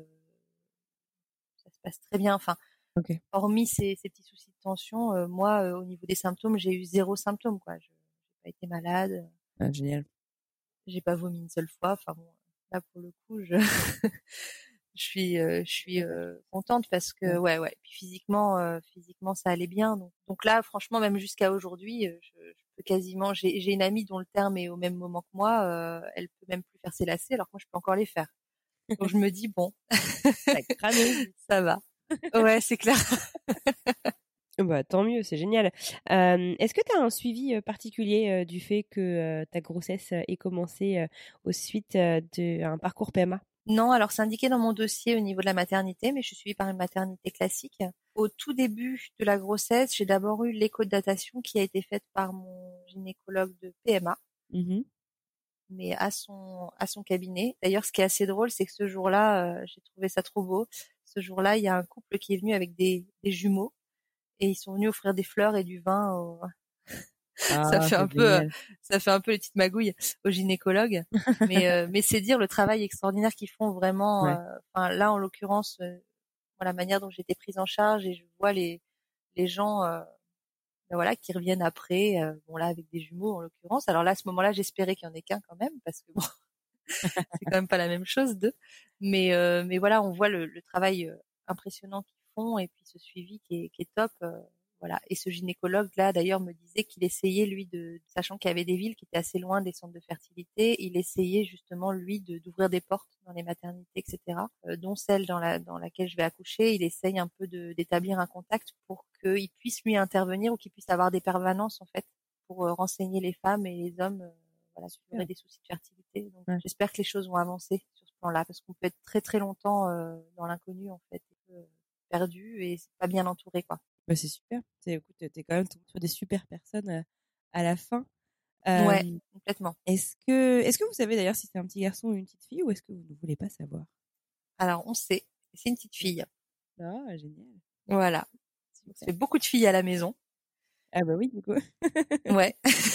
ça se passe très bien. Enfin, Ok. hormis ces petits soucis de tension, moi, au niveau des symptômes, j'ai eu 0 symptôme, quoi. J'ai pas été malade, Ah, génial. j'ai pas vomi une seule fois. Enfin bon, là pour le coup, je suis contente parce que Ouais. ouais. Puis physiquement ça allait bien. Donc là, franchement, même jusqu'à aujourd'hui, je peux quasiment. J'ai une amie dont le terme est au même moment que moi. Elle peut même plus faire ses lacets, alors que moi je peux encore les faire. Donc je me dis bon, La crâneuse. ça va. Ouais, c'est clair. Bah, tant mieux, c'est génial. Est-ce que tu as un suivi particulier du fait que ta grossesse ait commencé au suite d'un parcours PMA? Non, alors c'est indiqué dans mon dossier au niveau de la maternité, mais je suis suivie par une maternité classique. Au tout début de la grossesse, j'ai d'abord eu l'écho de datation qui a été faite par mon gynécologue de PMA, Mmh. mais à son cabinet. D'ailleurs, ce qui est assez drôle, c'est que ce jour-là, j'ai trouvé ça trop beau. Ce jour-là, il y a un couple qui est venu avec des jumeaux et ils sont venus offrir des fleurs et du vin Ah, c'est génial. Ça fait un peu les petites magouilles aux gynécologues, mais c'est dire le travail extraordinaire qu'ils font vraiment. Ouais. Là, en l'occurrence, la manière dont j'ai été prise en charge, et je vois les gens, voilà, qui reviennent après. Bon là, avec des jumeaux en l'occurrence. Alors là, à ce moment-là, j'espérais qu'il y en ait qu'un quand même, parce que bon, c'est quand même pas la même chose d'eux. Mais voilà, on voit le travail impressionnant qu'ils font, et puis ce suivi qui est top. Voilà. Et ce gynécologue là, d'ailleurs, me disait qu'il essayait lui sachant qu'il y avait des villes qui étaient assez loin des centres de fertilité, il essayait justement lui d'ouvrir des portes dans les maternités, etc. Dont celle dans laquelle je vais accoucher. Il essaye un peu d'établir un contact pour qu'il puisse lui intervenir, ou qu'il puisse avoir des permanences en fait, pour renseigner les femmes et les hommes. Voilà, si on a des soucis de fertilité. Donc, j'espère que les choses vont avancer sur ce plan-là, parce qu'on peut être très très longtemps dans l'inconnu en fait, perdu et pas bien entouré, quoi. Bah, c'est super. Écoute, t'es quand même tombée sur des super personnes à la fin. Ouais, complètement. Est-ce que vous savez d'ailleurs si c'est un petit garçon ou une petite fille, ou est-ce que vous ne voulez pas savoir? Alors, on sait, c'est une petite fille. Ah, génial. Voilà. On se fait beaucoup de filles à la maison. Ah bah oui, du coup. Ouais.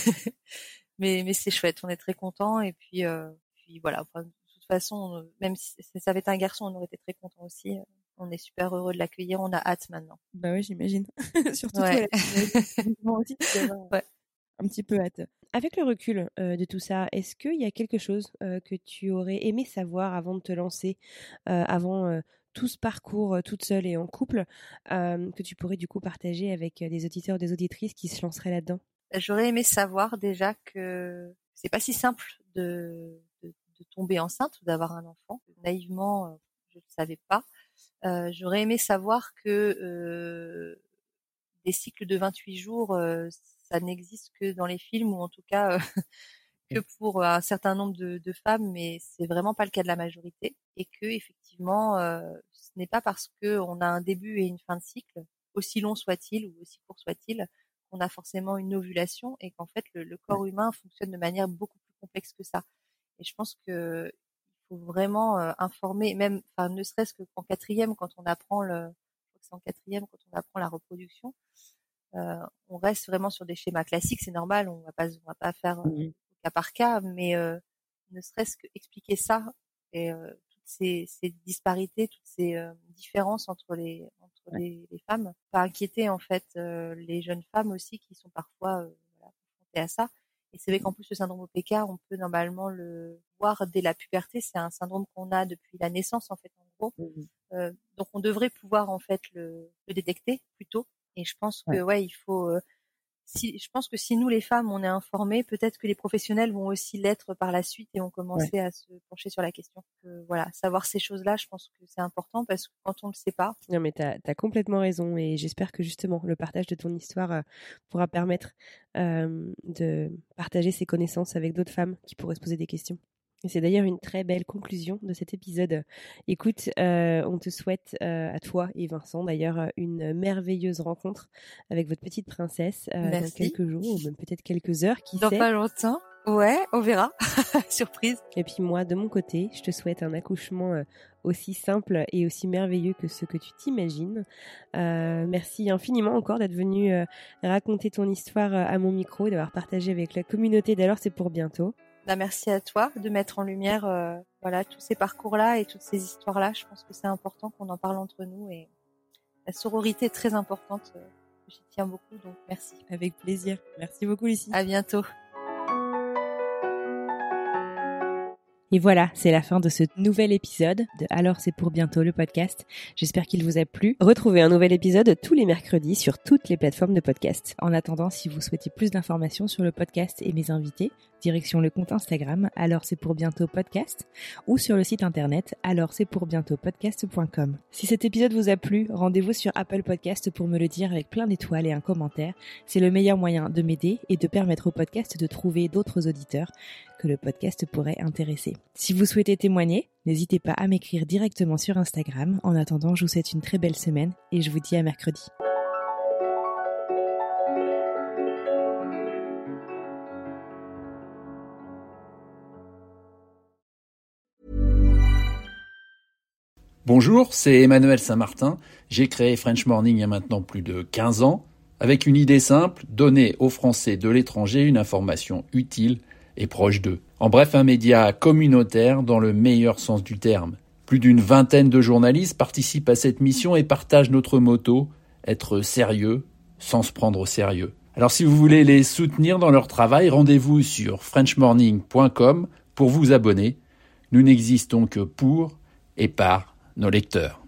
mais c'est chouette, on est très contents, et puis voilà. Enfin, de toute façon, même si ça avait été un garçon, on aurait été très contents aussi. On est super heureux de l'accueillir, on a hâte maintenant. Bah oui, j'imagine. Surtout ouais. toi, aussi, ouais. Un petit peu hâte. Avec le recul de tout ça, est-ce qu'il y a quelque chose que tu aurais aimé savoir avant de te lancer, avant tout ce parcours toute seule et en couple, que tu pourrais du coup partager avec des auditeurs, des auditrices qui se lanceraient là-dedans? J'aurais aimé savoir déjà que c'est pas si simple de tomber enceinte ou d'avoir un enfant. Naïvement, je ne le savais pas. J'aurais aimé savoir que des cycles de 28 jours, ça n'existe que dans les films, ou en tout cas que pour un certain nombre de femmes, mais c'est vraiment pas le cas de la majorité. Et que effectivement, ce n'est pas parce que on a un début et une fin de cycle, aussi long soit-il ou aussi court soit-il, qu'on a forcément une ovulation, et qu'en fait le corps humain fonctionne de manière beaucoup plus complexe que ça. Et je pense que il faut vraiment informer, même, enfin, ne serait-ce que qu'en quatrième, quand on apprend je crois que c'est en quatrième, quand on apprend la reproduction, on reste vraiment sur des schémas classiques, c'est normal, on va pas faire au cas par cas, mais ne serait-ce qu'expliquer ça, et toutes ces disparités, toutes ces différences entre les femmes, pas inquiéter en fait les jeunes femmes aussi, qui sont parfois voilà, confrontées à ça. Et c'est vrai qu'en plus le syndrome OPK, on peut normalement le voir dès la puberté. C'est un syndrome qu'on a depuis la naissance en fait, en gros. Donc on devrait pouvoir en fait le détecter plus tôt. Et je pense que il faut. Je pense que si nous les femmes on est informées, peut-être que les professionnels vont aussi l'être par la suite, et vont commencer à se pencher sur la question. Voilà, savoir ces choses-là, je pense que c'est important, parce que quand on ne le sait pas. Non, mais t'as complètement raison, et j'espère que justement le partage de ton histoire pourra permettre de partager ses connaissances avec d'autres femmes qui pourraient se poser des questions. Et c'est d'ailleurs une très belle conclusion de cet épisode. Écoute, on te souhaite à toi et Vincent d'ailleurs une merveilleuse rencontre avec votre petite princesse dans quelques jours, ou même peut-être quelques heures, qui sait. Dans pas longtemps. Ouais, on verra. Surprise. Et puis moi, de mon côté, je te souhaite un accouchement aussi simple et aussi merveilleux que ce que tu t'imagines. Merci infiniment encore d'être venu raconter ton histoire à mon micro, d'avoir partagé avec la communauté d'Alors c'est pour bientôt. Merci à toi de mettre en lumière voilà, tous ces parcours-là et toutes ces histoires-là. Je pense que c'est important qu'on en parle entre nous, et la sororité est très importante. J'y tiens beaucoup, donc merci. Avec plaisir. Merci beaucoup, Lucie. À bientôt. Et voilà, c'est la fin de ce nouvel épisode de Alors c'est pour bientôt, le podcast. J'espère qu'il vous a plu. Retrouvez un nouvel épisode tous les mercredis sur toutes les plateformes de podcast. En attendant, si vous souhaitez plus d'informations sur le podcast et mes invités, direction le compte Instagram Alors c'est pour bientôt podcast, ou sur le site internet alors c'est pour bientôt podcast.com. Si cet épisode vous a plu, rendez-vous sur Apple Podcast pour me le dire avec plein d'étoiles et un commentaire. C'est le meilleur moyen de m'aider et de permettre au podcast de trouver d'autres auditeurs que le podcast pourrait intéresser. Si vous souhaitez témoigner, n'hésitez pas à m'écrire directement sur Instagram. En attendant, je vous souhaite une très belle semaine et je vous dis à mercredi. Bonjour, c'est Emmanuel Saint-Martin. J'ai créé French Morning il y a maintenant plus de 15 ans, avec une idée simple, donner aux Français de l'étranger une information utile et proche d'eux. En bref, un média communautaire dans le meilleur sens du terme. Plus d'une vingtaine de journalistes participent à cette mission et partagent notre motto, être sérieux sans se prendre au sérieux. Alors si vous voulez les soutenir dans leur travail, rendez-vous sur frenchmorning.com pour vous abonner. Nous n'existons que pour et par nos lecteurs.